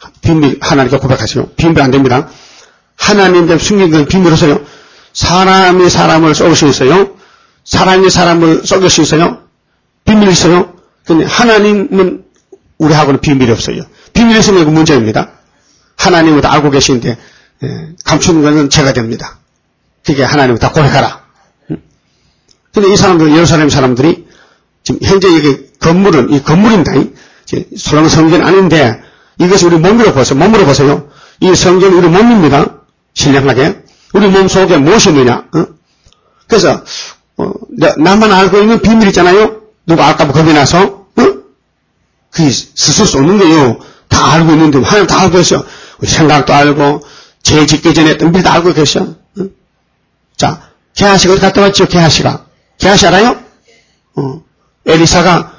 비밀, 하나님께 고백하세요. 비밀 안 됩니다. 하나님께 숨긴 건 비밀로서요. 사람이 사람을 속일 수 있어요. 사람이 사람을 속일 수 있어요. 비밀이 있어요. 근데 하나님은 우리하고는 비밀이 없어요. 비밀이 있으면 그 문제입니다. 하나님은 다 알고 계시는데 감추는 것은 제가 됩니다. 그게 하나님은 다 고백하라. 근데 이 사람들, 예루살렘 사람들이 지금 현재 이게 건물은 이 건물입니다. 솔로몬 성전 아닌데 이것이 우리 몸으로 보세요. 몸으로 보세요. 이 성전이 우리 몸입니다. 신령하게. 우리 몸 속에 무엇이 있느냐. 그래서 나만 알고 있는 비밀 있잖아요. 누가 알까 봐 겁이 나서 그게 스스로 수 없는 거예요. 다 알고 있는데 하나님 다 알고 계셔. 우리 생각도 알고 죄 짓기 전에 했던 일 다 알고 계셔. 자, 게하시가 어디 갔다 왔죠? 게하시가. 게하시 알아요? 엘리사가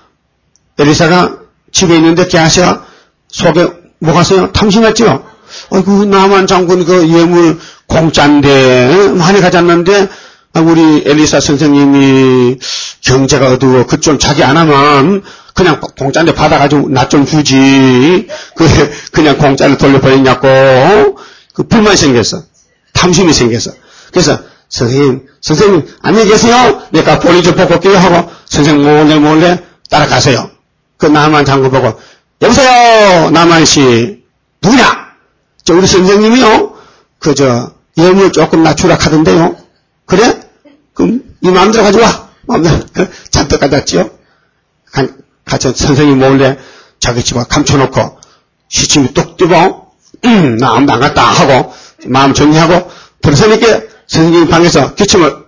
집에 있는데 게하시가 속에 뭐가 있어요? 탐심했죠? 아이고, 나만 장군 그 예물 공짜인데, 많이 가졌는데, 우리 엘리사 선생님이 경제가 어두워. 그 좀 자기 안 하면, 그냥 공짜인데 받아가지고 나 좀 주지. 그냥 공짜를 돌려버렸냐고. 그 불만이 생겼어. 탐심이 생겼어. 그래서, 선생님, 안녕히 계세요. 내가 볼일 좀 보고 올게요 하고, 선생님 몰래 따라가세요. 그 나만 장군 보고, 여보세요, 나만씨. 누구냐? 우리 선생님이요. 예물 조금 낮추라 하던데요. 그래? 그럼 네 마음대로 가져와. 마음대로 잔뜩 가져왔지요. 같이 선생님 몰래 자기 집에 감춰놓고 시침이 뚝 뛰고 나 아무도 안 갔다 하고 마음 정리하고 들어서니까 선생님 방에서 기침을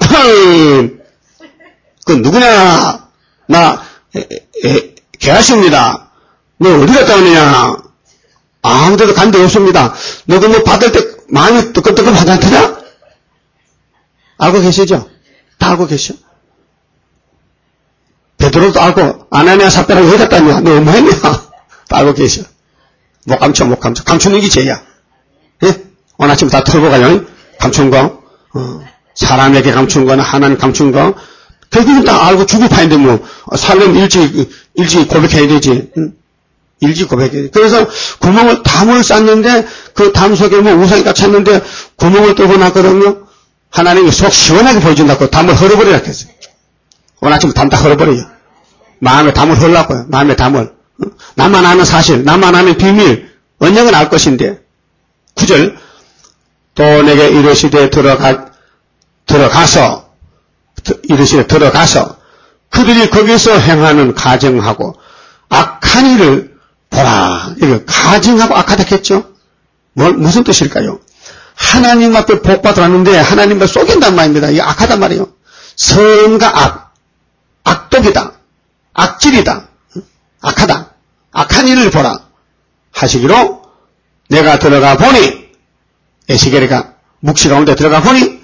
그 누구냐? 나 개하십니다. 너 어디 갔다 오느냐? 아무데도 간 데 없습니다. 너도 뭐 받을 때 마음이 뜨끈뜨끈 하잖아? 알고 계시죠? 다 알고 계셔. 베드로도 알고, 아나니아 삽비라고 왜 갔다 왔냐? 너 뭐 했냐? 다 알고 계셔. 못 감춰. 감추는 게 죄야. 예? 오늘 아침 다 털고 가요. 감춘 거. 사람에게 감춘 거나 하나님 감춘 거. 결국은 다 알고 죽을 판인데 뭐, 살려면 일찍 고백해야 되지. 일찍 고백해야 돼. 그래서 구멍을 담을 쌌는데, 그 담 속에 뭐 우상이 갇혔는데, 구멍을 뚫고 났거든요. 하나님이 속 시원하게 보여준다고 담을 헐어버리라 했어요. 오늘 아침 담 다 헐어버려요. 마음에 담을 헐라고요. 마음에 담을. 나만 아는 사실, 나만 아는 비밀, 언젠간 알 것인데. 9절. 또 내게 이르시되 들어가서 그들이 거기서 행하는 가증하고 악한 일을 보라. 이거 가증하고 악하다 했죠? 무슨 뜻일까요? 하나님 앞에 복 받으라는데 하나님 앞에 속인단 말입니다. 이게 악하단 말이에요. 선과 악, 악독이다, 악질이다, 악하다, 악한 일을 보라 하시기로 내가 들어가 보니 에스겔이가 묵시 가운데 들어가 보니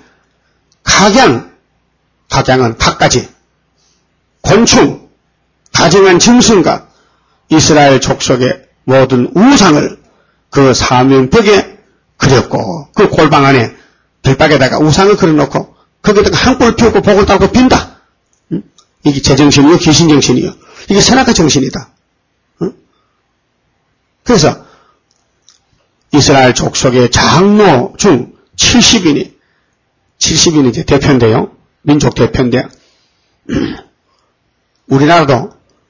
각양은 각가지 곤충, 다정한 짐승과 이스라엘 족속의 모든 우상을 그 사면벽에 그렸고 그 골방 안에 들박에다가 우상을 그려놓고 거기다가 한골 피우고 복을 따고 빈다. 이게 제정신이요? 귀신정신이요? 이게 선악의 정신이다. 그래서 이스라엘 족속의 장로 중 70인이 이제 대표인데요. 민족 대표인데 우리나라도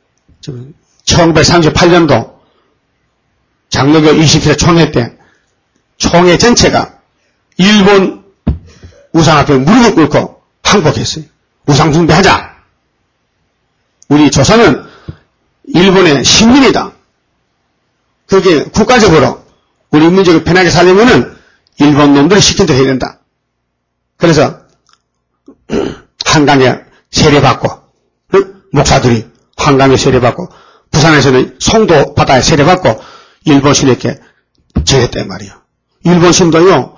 1938년도 장로교 20세 총회 때 총회 전체가 일본 우상 앞에 무릎을 꿇고 항복했어요. 우상 숭배하자. 우리 조선은 일본의 식민이다. 그게 국가적으로 우리 민족을 편하게 살려면은 일본 놈들을 시킨 대로 해야 된다. 그래서 한강에 세례받고 목사들이 한강에 세례받고 부산에서는 송도 바다에 세례받고 일본 신에게 제했단 말이에요. 일본 신도요,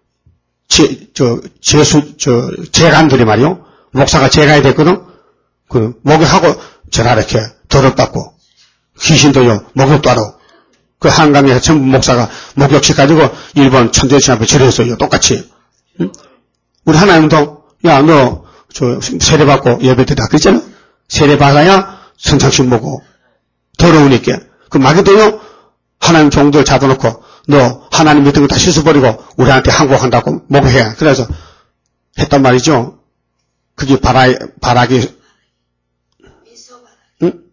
재간들이 말이요, 목사가 재가야 됐거든. 그 목욕하고 전화 이렇게 더럽다고 귀신도요 목욕도 하러 그 한강에서 전부 목사가 목욕시켜가지고 일본 천재신 앞에 절했어요. 똑같이. 응? 우리 하나님도 야 너 세례받고 예배드리라 그랬잖아. 세례받아야 성창신 보고 더러우니까 그 마귀도요 하나님 종들 잡아놓고 너 하나님 믿은 거 다 씻어버리고 우리한테 항복한다고 목해. 그래서 했단 말이죠. 그게 바라기. 응?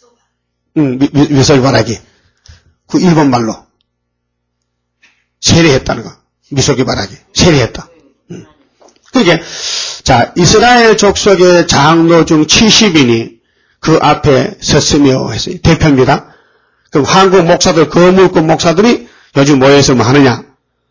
미소의 바라기. 그 일본 말로. 세례했다는 거. 미소의 바라기. 세례했다. 그러니까, 자, 이스라엘 족속의 장로 중 70인이 그 앞에 섰으며 했어요. 대표입니다. 그럼 한국 목사들, 거물급 목사들이 요즘 모여서 뭐 하느냐?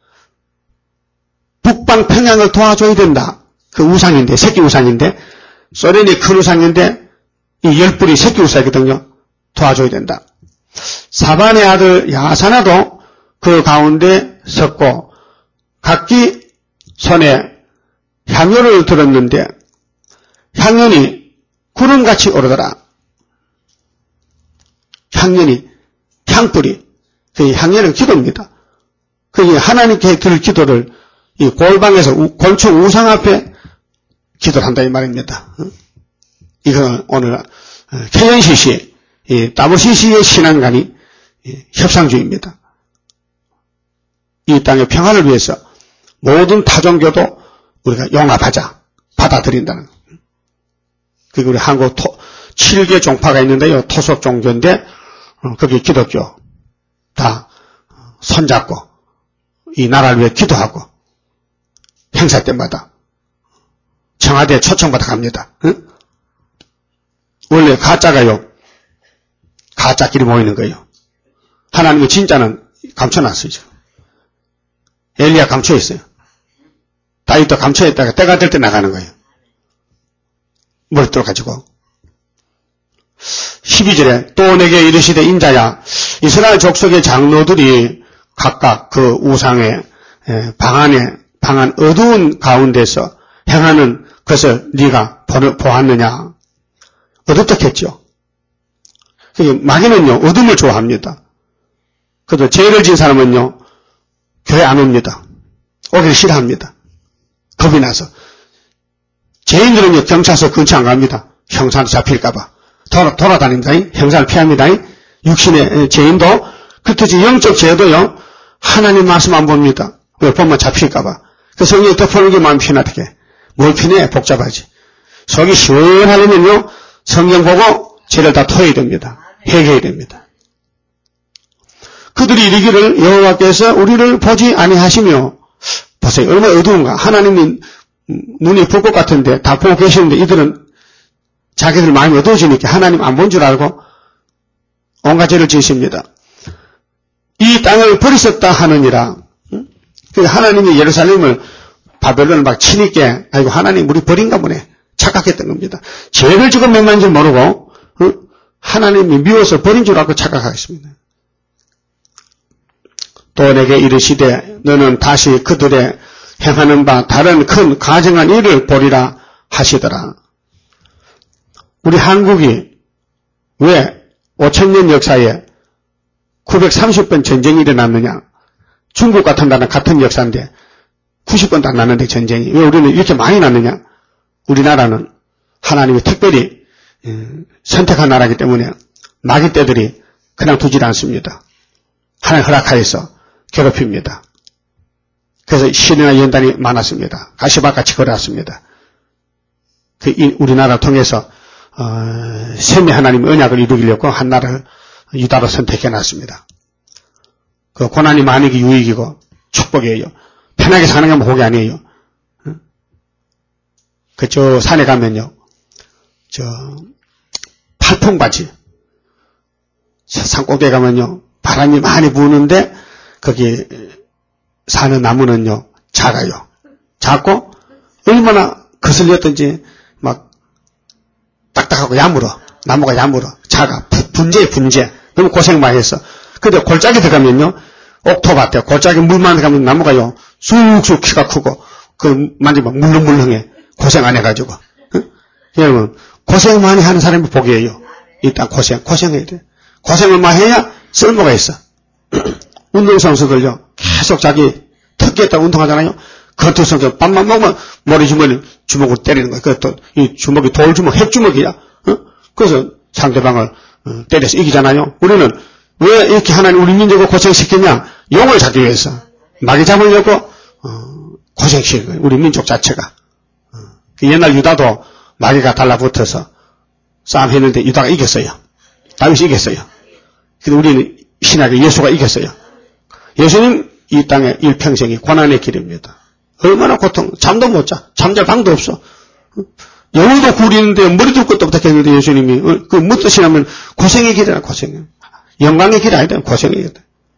북방 평양을 도와줘야 된다. 그 우상인데, 새끼 우상인데, 소련이 큰 우상인데, 이 열불이 새끼 우상이거든요. 도와줘야 된다. 사반의 아들 야사나도 그 가운데 섰고, 각기 손에 향연을 들었는데, 향연이 구름같이 오르더라. 향연이, 향불이. 그 향연은 기도입니다. 그게 하나님께 드릴 기도를 이 골방에서 곤충 우상 앞에 기도를 한다 이 말입니다. 이건 오늘 최현시 이 WCC의 신앙관이 협상주의입니다. 이 땅의 평화를 위해서 모든 타종교도 우리가 용납하자, 받아들인다는 거. 그게 우리 한국 7개 종파가 있는데요. 토속 종교인데 거기 기독교 다 손잡고 이 나라를 위해 기도하고 행사 때마다 청와대에 초청받아 갑니다. 응? 원래 가짜가요. 가짜끼리 모이는 거예요. 하나님의 진짜는 감춰놨어요. 엘리야 감춰있어요. 다윗도 감춰있다가 때가 될 때 나가는 거예요. 머리띠를 가지고. 12절에 또 내게 이르시되 인자야 이스라엘 족속의 장로들이 각각 그 우상의 방안 어두운 가운데서 행하는 것을 네가 보았느냐. 어둡다했죠. 마귀는요 어둠을 좋아합니다. 그래도 죄를 지은 사람은요 교회 안 옵니다. 오기를 싫어합니다. 겁이 나서. 죄인들은요 경찰서 근처 안 갑니다. 형사한테 잡힐까봐. 돌아다닙니다. 형사를 피합니다. 육신의 죄인도 그렇듯이 영적 죄도요 하나님 말씀 안 봅니다. 왜 보면 잡힐까봐. 그 성경 덮어놓은 게 마음이 편하게. 뭘 편해? 복잡하지. 속이 시원하려면요 성경 보고 죄를 다 토해야 됩니다. 회개해야 됩니다. 그들이 이르기를 여호와께서 우리를 보지 아니하시며 보세요. 얼마나 어두운가. 하나님이 눈이 불꽃 같은데 다 보고 계시는데 이들은 자기들 마음이 어두워지니까 하나님 안 본 줄 알고 온갖 죄를 지으십니다. 이 땅을 버리셨다 하느니라. 하나님이 예루살렘을 바벨론을 막 치니까 아이고 하나님 우리 버린가 보네 착각했던 겁니다. 죄를 지금 맹만인 줄 모르고 하나님이 미워서 버린 줄 알고 착각하겠습니다. 또 내게 이르시되 너는 다시 그들의 행하는 바 다른 큰 가증한 일을 보리라 하시더라. 우리 한국이 왜 5,000년 역사에 930번 전쟁이 일어났느냐. 중국 같은 나라는 같은 역사인데 90번도 안 났는데 전쟁이. 왜 우리는 이렇게 많이 났느냐. 우리나라는 하나님이 특별히 선택한 나라이기 때문에 마귀 떼들이 그냥 두질 않습니다. 하나님 허락하여서 괴롭힙니다. 그래서 신이나 연단이 많았습니다. 가시밭같이 걸어왔습니다. 우리나라를 통해서 셈의 하나님의 언약을 이루기려고 한 나라를 유다로 선택해놨습니다. 그 고난이 많은 게 유익이고 축복이에요. 편하게 사는 게 복이 아니에요. 저 산에 가면요, 팔풍바지, 산꼭대기에 가면요, 바람이 많이 부는데 거기 사는 나무는요 작아요. 작고 얼마나 거슬렸든지 막 딱딱하고 야물어. 나무가 야물어. 작아. 분재. 너무 고생 많이 했어. 근데 골짜기 들어가면요, 옥토밭에 골짜기 물만 들어가면 나무가요 쑥쑥 키가 크고 그 만지면 물렁물렁해. 고생 안 해가지고. 응? 여러분 고생 많이 하는 사람이 복이에요. 일단 고생해야 돼. 고생을 많이 해야 쓸모가 있어. 운동선수들요 계속 자기 특기에다 운동하잖아요. 겉으로 밥만 먹으면 머리 주먹으로 때리는 거예요. 그것도 이 주먹이 돌주먹, 핵주먹이야. 그래서 상대방을 때려서 이기잖아요. 우리는 왜 이렇게 하나님 우리 민족을 고생시켰냐? 용을 잡기 위해서. 마귀 잡으려고 고생시킨 거예요. 우리 민족 자체가. 옛날 유다도 마귀가 달라붙어서 싸움했는데 유다가 이겼어요. 다윗이 이겼어요. 근데 우리는 신약에 예수가 이겼어요. 예수님 이 땅의 일평생이 고난의 길입니다. 얼마나 고통, 잠도 못 자. 잠잘 방도 없어. 영혼도 구리는데 머리 둘 것도 없다했는데 예수님이 그 무슨 뜻이냐면 고생의 길이라 고생. 영광의 길이 아니다. 고생의 길.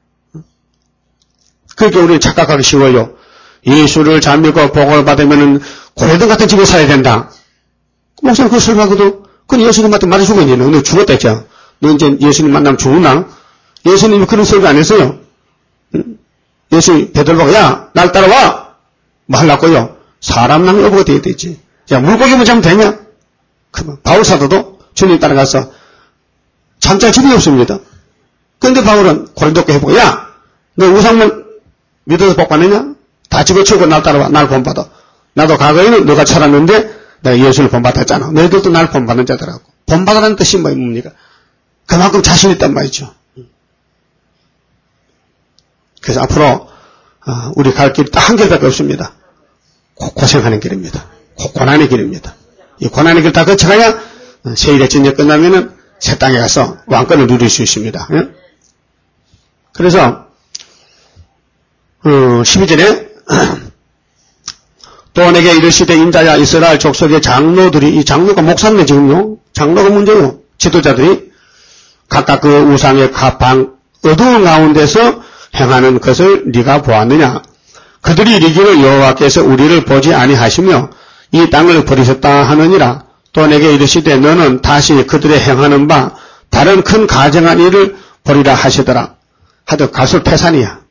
그렇게 우리는 착각하기 쉬워요. 예수를 잘 믿고 복을 받으면은 고래등 같은 집에 살아야 된다. 목사님 그거 설명하고도 그건 예수님한테 맞아 죽었니? 너 죽었다 했죠. 너 이제 예수님 만나면 죽으나? 예수님이 그런 설교 안 했어요. 예수님 베드로가 야 날 따라와 뭐 하려고요? 사람 남 여보가 돼야 되지. 야 물고기만 잡으면 되냐? 그만 바울 사도도 주님 따라가서 잠잘 집이 없습니다. 그런데 바울은 고린도 교 해보고 야 너 우상만 믿어서 복 받느냐? 다 집어치우고 날 따라와 날 본받아. 나도 과거에는 너가 살았는데 내가 예수를 본받았잖아. 너희들도 날 본받는 자들하고. 본받으라는 뜻이 뭡니까? 그만큼 자신 있단 말이죠. 그래서 앞으로 우리 갈 길이 딱 한 길밖에 없습니다. 고생하는 길입니다. 고난의 길입니다. 이 고난의 길 다 거쳐가야 세일의 전쟁 끝나면은 새 땅에 가서 왕권을 누릴 수 있습니다. 그래서 12절에 또 내게 이르시되 인자야 이스라엘 족속의 장로들이 이 장로가 목사님 지금요. 장로가 문제요. 지도자들이 각각 그 우상의 가방 어두운 가운데서 행하는 것을 네가 보았느냐. 그들이 이르기를 여호와께서 우리를 보지 아니하시며 이 땅을 버리셨다 하느니라. 또 내게 이르시되 너는 다시 그들의 행하는 바 다른 큰 가증한 일을 보리라 하시더라. 하도 가술패산이야.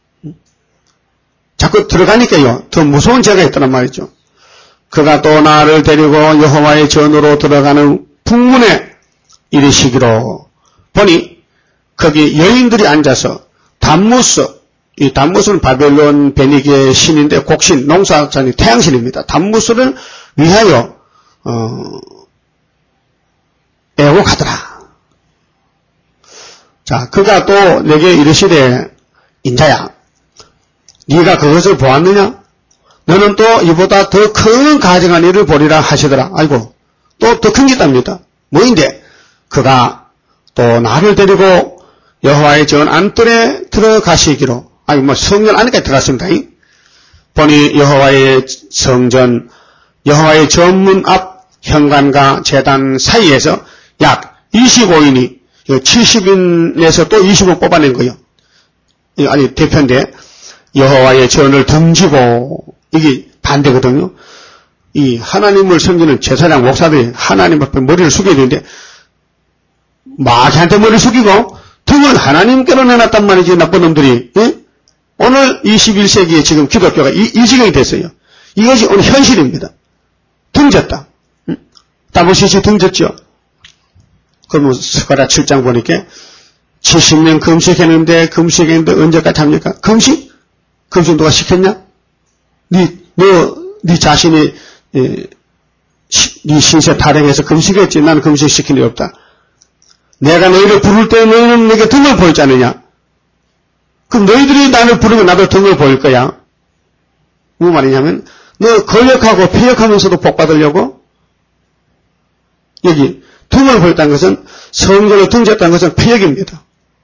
자꾸 들어가니까요. 더 무서운 죄가 있더란 말이죠. 그가 또 나를 데리고 여호와의 전으로 들어가는 풍문에 이르시기로 보니 거기 여인들이 앉아서 담무스, 이 담무스는 바벨론 베니기의 신인데 곡신, 농사산이 태양신입니다. 담무스를 위하여 애곡하더라. 자, 그가 또 내게 이르시되 인자야 네가 그것을 보았느냐? 너는 또 이보다 더 큰 가증한 일을 보리라 하시더라. 아이고 또 더 큰 게 있답니다. 뭐인데? 그가 또 나를 데리고 여호와의 전 안뜰에 들어가시기로 아니 뭐 성전 안에까지 들어갔습니다. 보니 여호와의 성전 여호와의 전문 앞 현관과 제단 사이에서 약 25인이 70인에서 또 20을 뽑아낸 거예요. 아니 대표인데 여호와의 전을 등지고 이게 반대거든요. 이 하나님을 섬기는 제사장 목사들이 하나님 앞에 머리를 숙여야 되는데 마귀한테 머리를 숙이고 등을 하나님께로 내놨단 말이지 나쁜 놈들이. 예? 오늘 21세기에 지금 기독교가 이 지경이 됐어요. 이것이 오늘 현실입니다. 등졌다. 다보시시 등졌죠. 그러면 스가랴 7장 보니까 70년 금식했는데 언제까지 합니까? 금식 누가 시켰냐? 네 자신이 네 신세 타령해서 금식했지. 나는 금식 시킨 일 없다. 내가 너희를 부를 때 너희는 내게 등을 보이지 않느냐? 그럼 너희들이 나를 부르면 나도 등을 보일 거야. 무슨 말이냐면 너 거역하고 폐역하면서도 복 받으려고 여기 등을 보였다는 것은 성전을 등졌다는 것은 폐역입니다.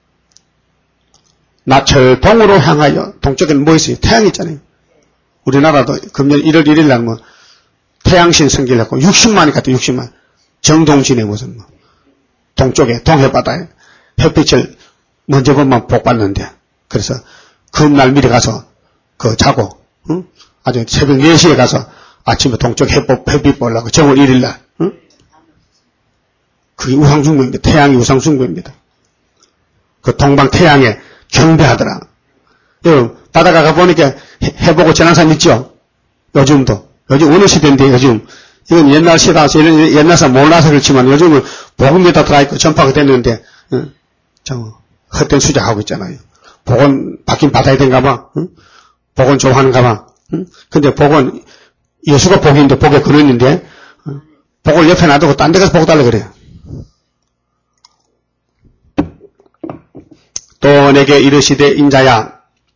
나철 동으로 향하여 동쪽에는 뭐 있어요? 태양이 있잖아요. 우리나라도 금년 1월 1일 날 뭐 태양신 성기려고 60만이 갔다 60만 정동진에 무슨 뭐 동쪽에 동해바다에 햇빛을 먼저 보면 복 받는데 그래서 금날 미리 가서 자고 응? 아주 새벽 4시에 가서 아침에 동쪽 햇빛 보려고 정월 1일 날 응? 그게 우상숭배입니다. 태양이 우상숭배입니다. 그 동방 태양에 경배하더라. 바다가 가보니까 해보고 지난 사람 있죠? 요즘 어느 시대인데 요즘 이건 옛날 시대라서 옛날 사람 몰라서 그렇지만 요즘은 복음이 다 들어있고 전파가 됐는데 헛된 수작하고 있잖아요. 복은 받긴 받아야 되는가 봐. 복은 좋아하는가 봐. 근데 복은 예수가 복인데 복의 근원인데 복을 옆에 놔두고 딴 데 가서 복 달라 그래요. 또 내게 이르시되 인자야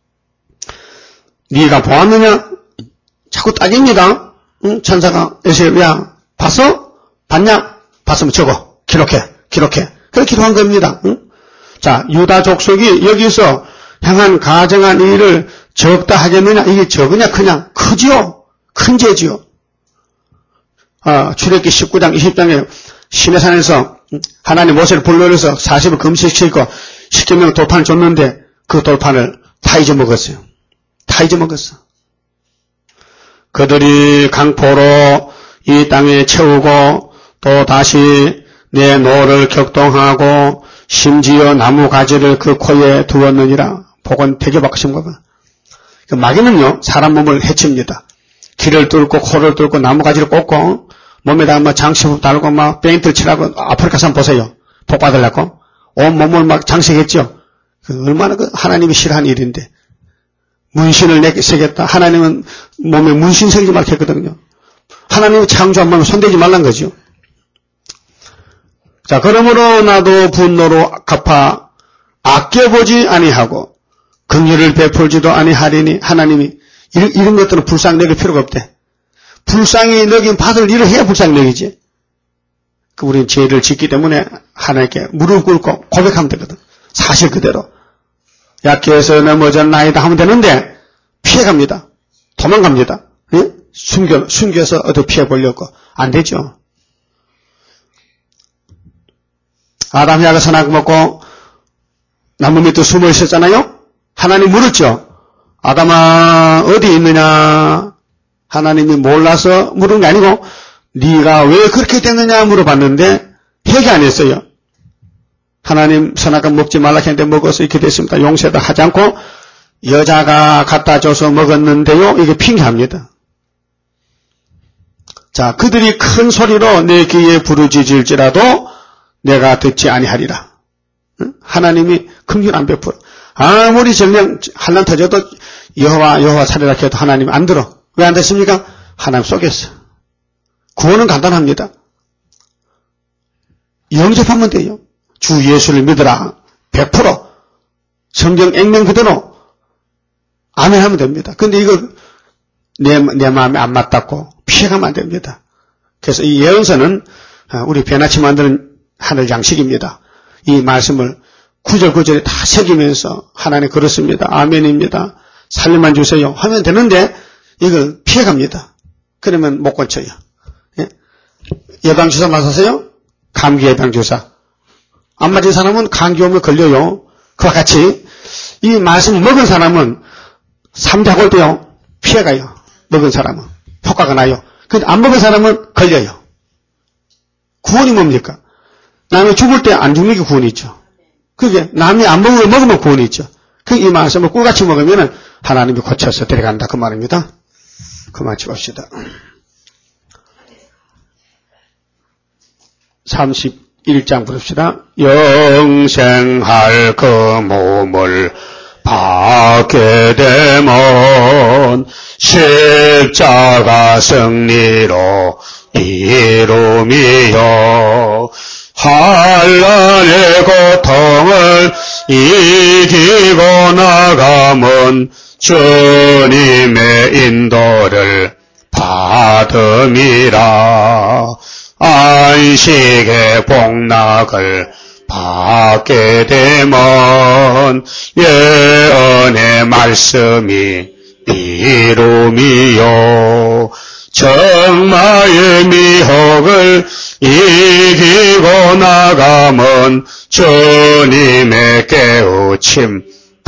네가 보았느냐? 자꾸 따집니다. 응? 천사가 에세야 봤어? 봤냐? 봤으면 적어. 기록해. 그렇게 기록한 겁니다. 응? 자, 유다 족속이 여기서 향한 가정한 일을 적다 하겠느냐? 이게 적으냐 크냐? 크지요. 큰 죄지요. 출애굽기 19장 20장에 시내산에서 하나님 모세를 불러내서 40을 금식시키고 10계명 돌판을 줬는데 그 돌판을 다 잊어먹었어요. 그들이 강포로 이 땅에 채우고 또 다시 내 노를 격동하고 심지어 나무 가지를 그 코에 두었느니라. 복은 되게 바꾸신 거봐. 마귀는요 사람 몸을 해칩니다. 귀를 뚫고 코를 뚫고 나무 가지를 꽂고 몸에다가 막 장식품 달고 막 페인트를 칠하고 아프리카 산 보세요. 복 받으려고 온 몸을 막 장식했죠. 얼마나 하나님이 싫어하는 일인데. 문신을 내게 새겼다. 하나님은 몸에 문신 새기지 말게 했거든요. 하나님이 창조한 몸에 손대지 말란 거죠. 자, 그러므로 나도 분노로 갚아 아껴보지 아니하고 긍휼을 베풀지도 아니하리니 하나님이 이런 것들은 불쌍히 여길 필요가 없대. 불쌍히 여긴 받을 일을 해야 불쌍히 여기지. 우리는 죄를 짓기 때문에 하나님께 무릎 꿇고 고백하면 되거든. 사실 그대로. 약해서 넘어졌나이다 하면 되는데 피해갑니다. 도망갑니다. 예? 숨겨서 어디 피해보려고. 안 되죠. 아담 야가 선악 먹고 나무 밑에 숨어 있었잖아요. 하나님 물었죠. 아담아 어디 있느냐. 하나님이 몰라서 물은 게 아니고 네가 왜 그렇게 됐느냐 물어봤는데 회개 안 했어요. 하나님 선악과 먹지 말라 했는데 먹어서 이렇게 됐습니다. 용서도 하지 않고 여자가 갖다 줘서 먹었는데요. 이게 핑계합니다. 자, 그들이 큰 소리로 내 귀에 부르짖을지라도 내가 듣지 아니하리라. 하나님이 긍휼 안 베풀어. 아무리 정령 한란 터져도 여호와 살리라 해도 하나님 안 들어. 왜 안 됐습니까? 하나님 속였어. 구원은 간단합니다. 영접하면 돼요. 주 예수를 믿으라. 100% 성경 액면 그대로 아멘 하면 됩니다. 근데 이거 내 마음에 안 맞다고 피해가면 안 됩니다. 그래서 이 예언서는 우리 배나치 만드는 하늘 양식입니다. 이 말씀을 구절구절에 다 새기면서 하나님 그렇습니다. 아멘입니다. 살림만 주세요 하면 되는데 이걸 피해갑니다. 그러면 못 고쳐요. 예? 예방주사 맞았어요? 감기 예방주사. 안 맞은 사람은 감기 오면 걸려요. 그와 같이 이 말씀 먹은 사람은 3대 올 때요 피해가요. 먹은 사람은 효과가 나요. 근데 안 먹은 사람은 걸려요. 구원이 뭡니까? 남이 죽을 때 안 죽는 게 구원이 있죠. 그게 남이 안 먹은 걸 먹으면 구원이 있죠. 이 말씀을 꿀같이 먹으면 하나님이 고쳐서 데려간다 그 말입니다. 그만 치봅시다. 31장 부릅시다. 영생할 그 몸을 받게 되면 십자가 승리로 이루미요 환난의 고통을 이기고 나가면 주님의 인도를 받음이라. 안식의 복락을 받게 되면 예언의 말씀이 이루미요 정마의 미혹을 이기고 나가면 주님의 깨우침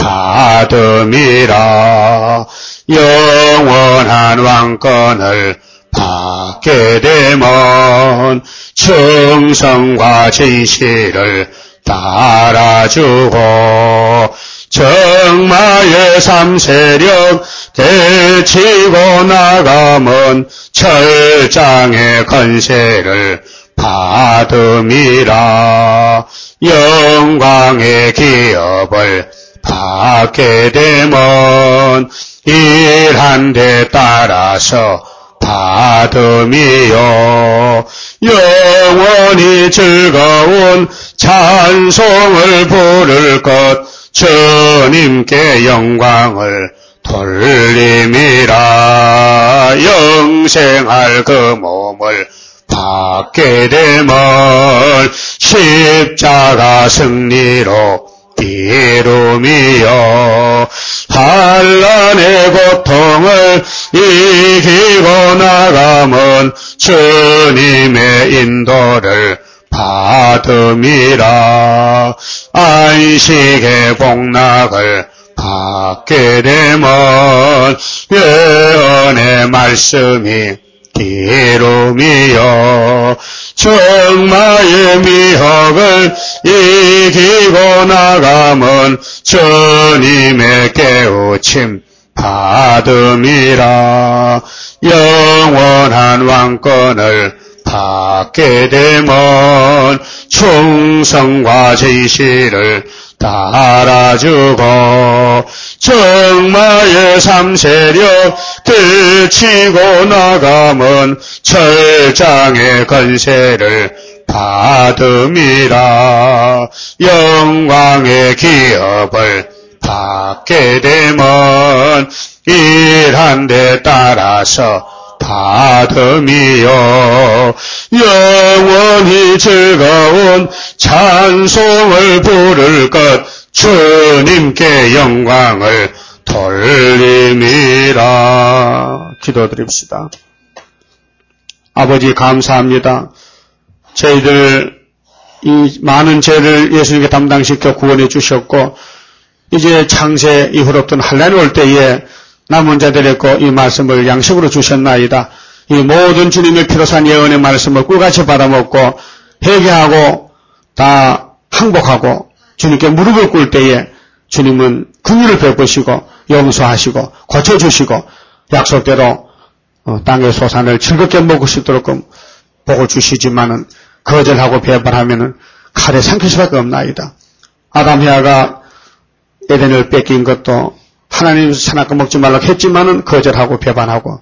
받음이라. 영원한 왕권을 받게 되면 충성과 진실을 따라주고 정마의 삼세력 대치고 나가면 철장의 건세를 받음이라. 영광의 기업을 받게 되면 일한 데 따라서 받음이요 영원히 즐거운 찬송을 부를 것 주님께 영광을 돌림이라. 영생할 그 몸을 받게 되면 십자가 승리로 이름이여. 환난의 고통을 이기고 나가면 주님의 인도를 받음이라. 안식의 복락을 받게 되면 예언의 말씀이 기름이여. 정마의 미혹을 이기고 나가면 주님의 깨우침 받음이라. 영원한 왕권을 받게 되면 충성과 진실을 따라주고 정마의 삼세력 들치고 나가면 철장의 건세를 받음이라. 영광의 기업을 받게 되면 일한 데 따라서 받음이요. 영원히 즐거운 찬송을 부를 것 주님께 영광을 돌림이라. 기도드립시다. 아버지 감사합니다. 저희들 이 많은 죄를 예수님께 담당시켜 구원해 주셨고 이제 창세 이후로부터는 환난이 올 때에 남은 자들에게 이 말씀을 양식으로 주셨나이다. 이 모든 주님의 피로 산 예언의 말씀을 꿀같이 받아먹고 회개하고 다 항복하고 주님께 무릎을 꿇을 때에 주님은 긍휼을 베푸시고 용서하시고 고쳐주시고 약속대로 땅의 소산을 즐겁게 먹을 수 있도록 복을 주시지만은 거절하고 배반하면은 칼에 삼킬 수밖에 없나이다. 아담 헤아가 에덴을 뺏긴 것도 하나님 선악과 먹지 말라고 했지만은 거절하고 배반하고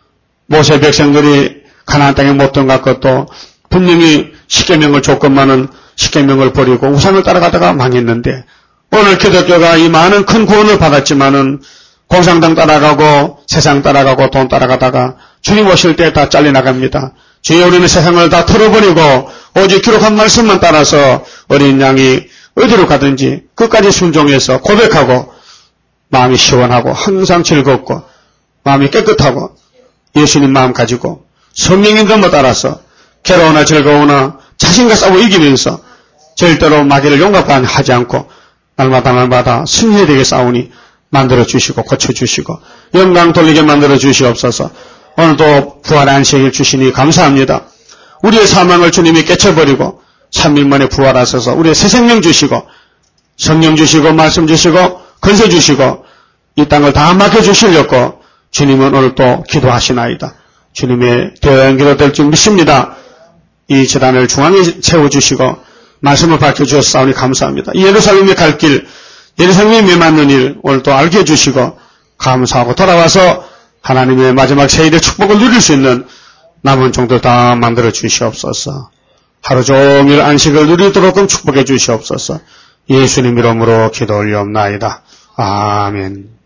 모세 백성들이 가나안 땅에 못 들어갈 것도 분명히 십계명을 줬건만은 십계명을 버리고 우상을 따라가다가 망했는데 오늘 기독교가 이 많은 큰 구원을 받았지만은 공산당 따라가고 세상 따라가고 돈 따라가다가 주님 오실 때 다 잘려나갑니다. 주여 우리는 세상을 다 털어버리고 오직 기록한 말씀만 따라서 어린 양이 어디로 가든지 끝까지 순종해서 고백하고 마음이 시원하고 항상 즐겁고 마음이 깨끗하고 예수님 마음 가지고 성령의 인도만 따라서 괴로우나 즐거우나 자신과 싸워 이기면서 절대로 마귀를 용납하지 않고 날마다 승리되게 싸우니 만들어주시고 고쳐주시고 영광 돌리게 만들어주시옵소서. 오늘도 부활의 안식을 주시니 감사합니다. 우리의 사망을 주님이 깨쳐버리고 3일 만에 부활하셔서 우리의 새 생명 주시고 성령 주시고 말씀 주시고 건세 주시고 이 땅을 다 맡겨주시려고 주님은 오늘 또 기도하시나이다. 주님의 대화연 기도 될 줄 믿습니다. 이 재단을 중앙에 세워주시고 말씀을 밝혀주셨사오니 감사합니다. 이 예루살렘에 갈 길, 예루살렘에 매맞는 일 오늘 또 알게 해주시고 감사하고 돌아와서 하나님의 마지막 세일의 축복을 누릴 수 있는 남은 종들 다 만들어 주시옵소서. 하루 종일 안식을 누리도록 축복해 주시옵소서. 예수님 이름으로 기도 올리옵나이다. 아멘.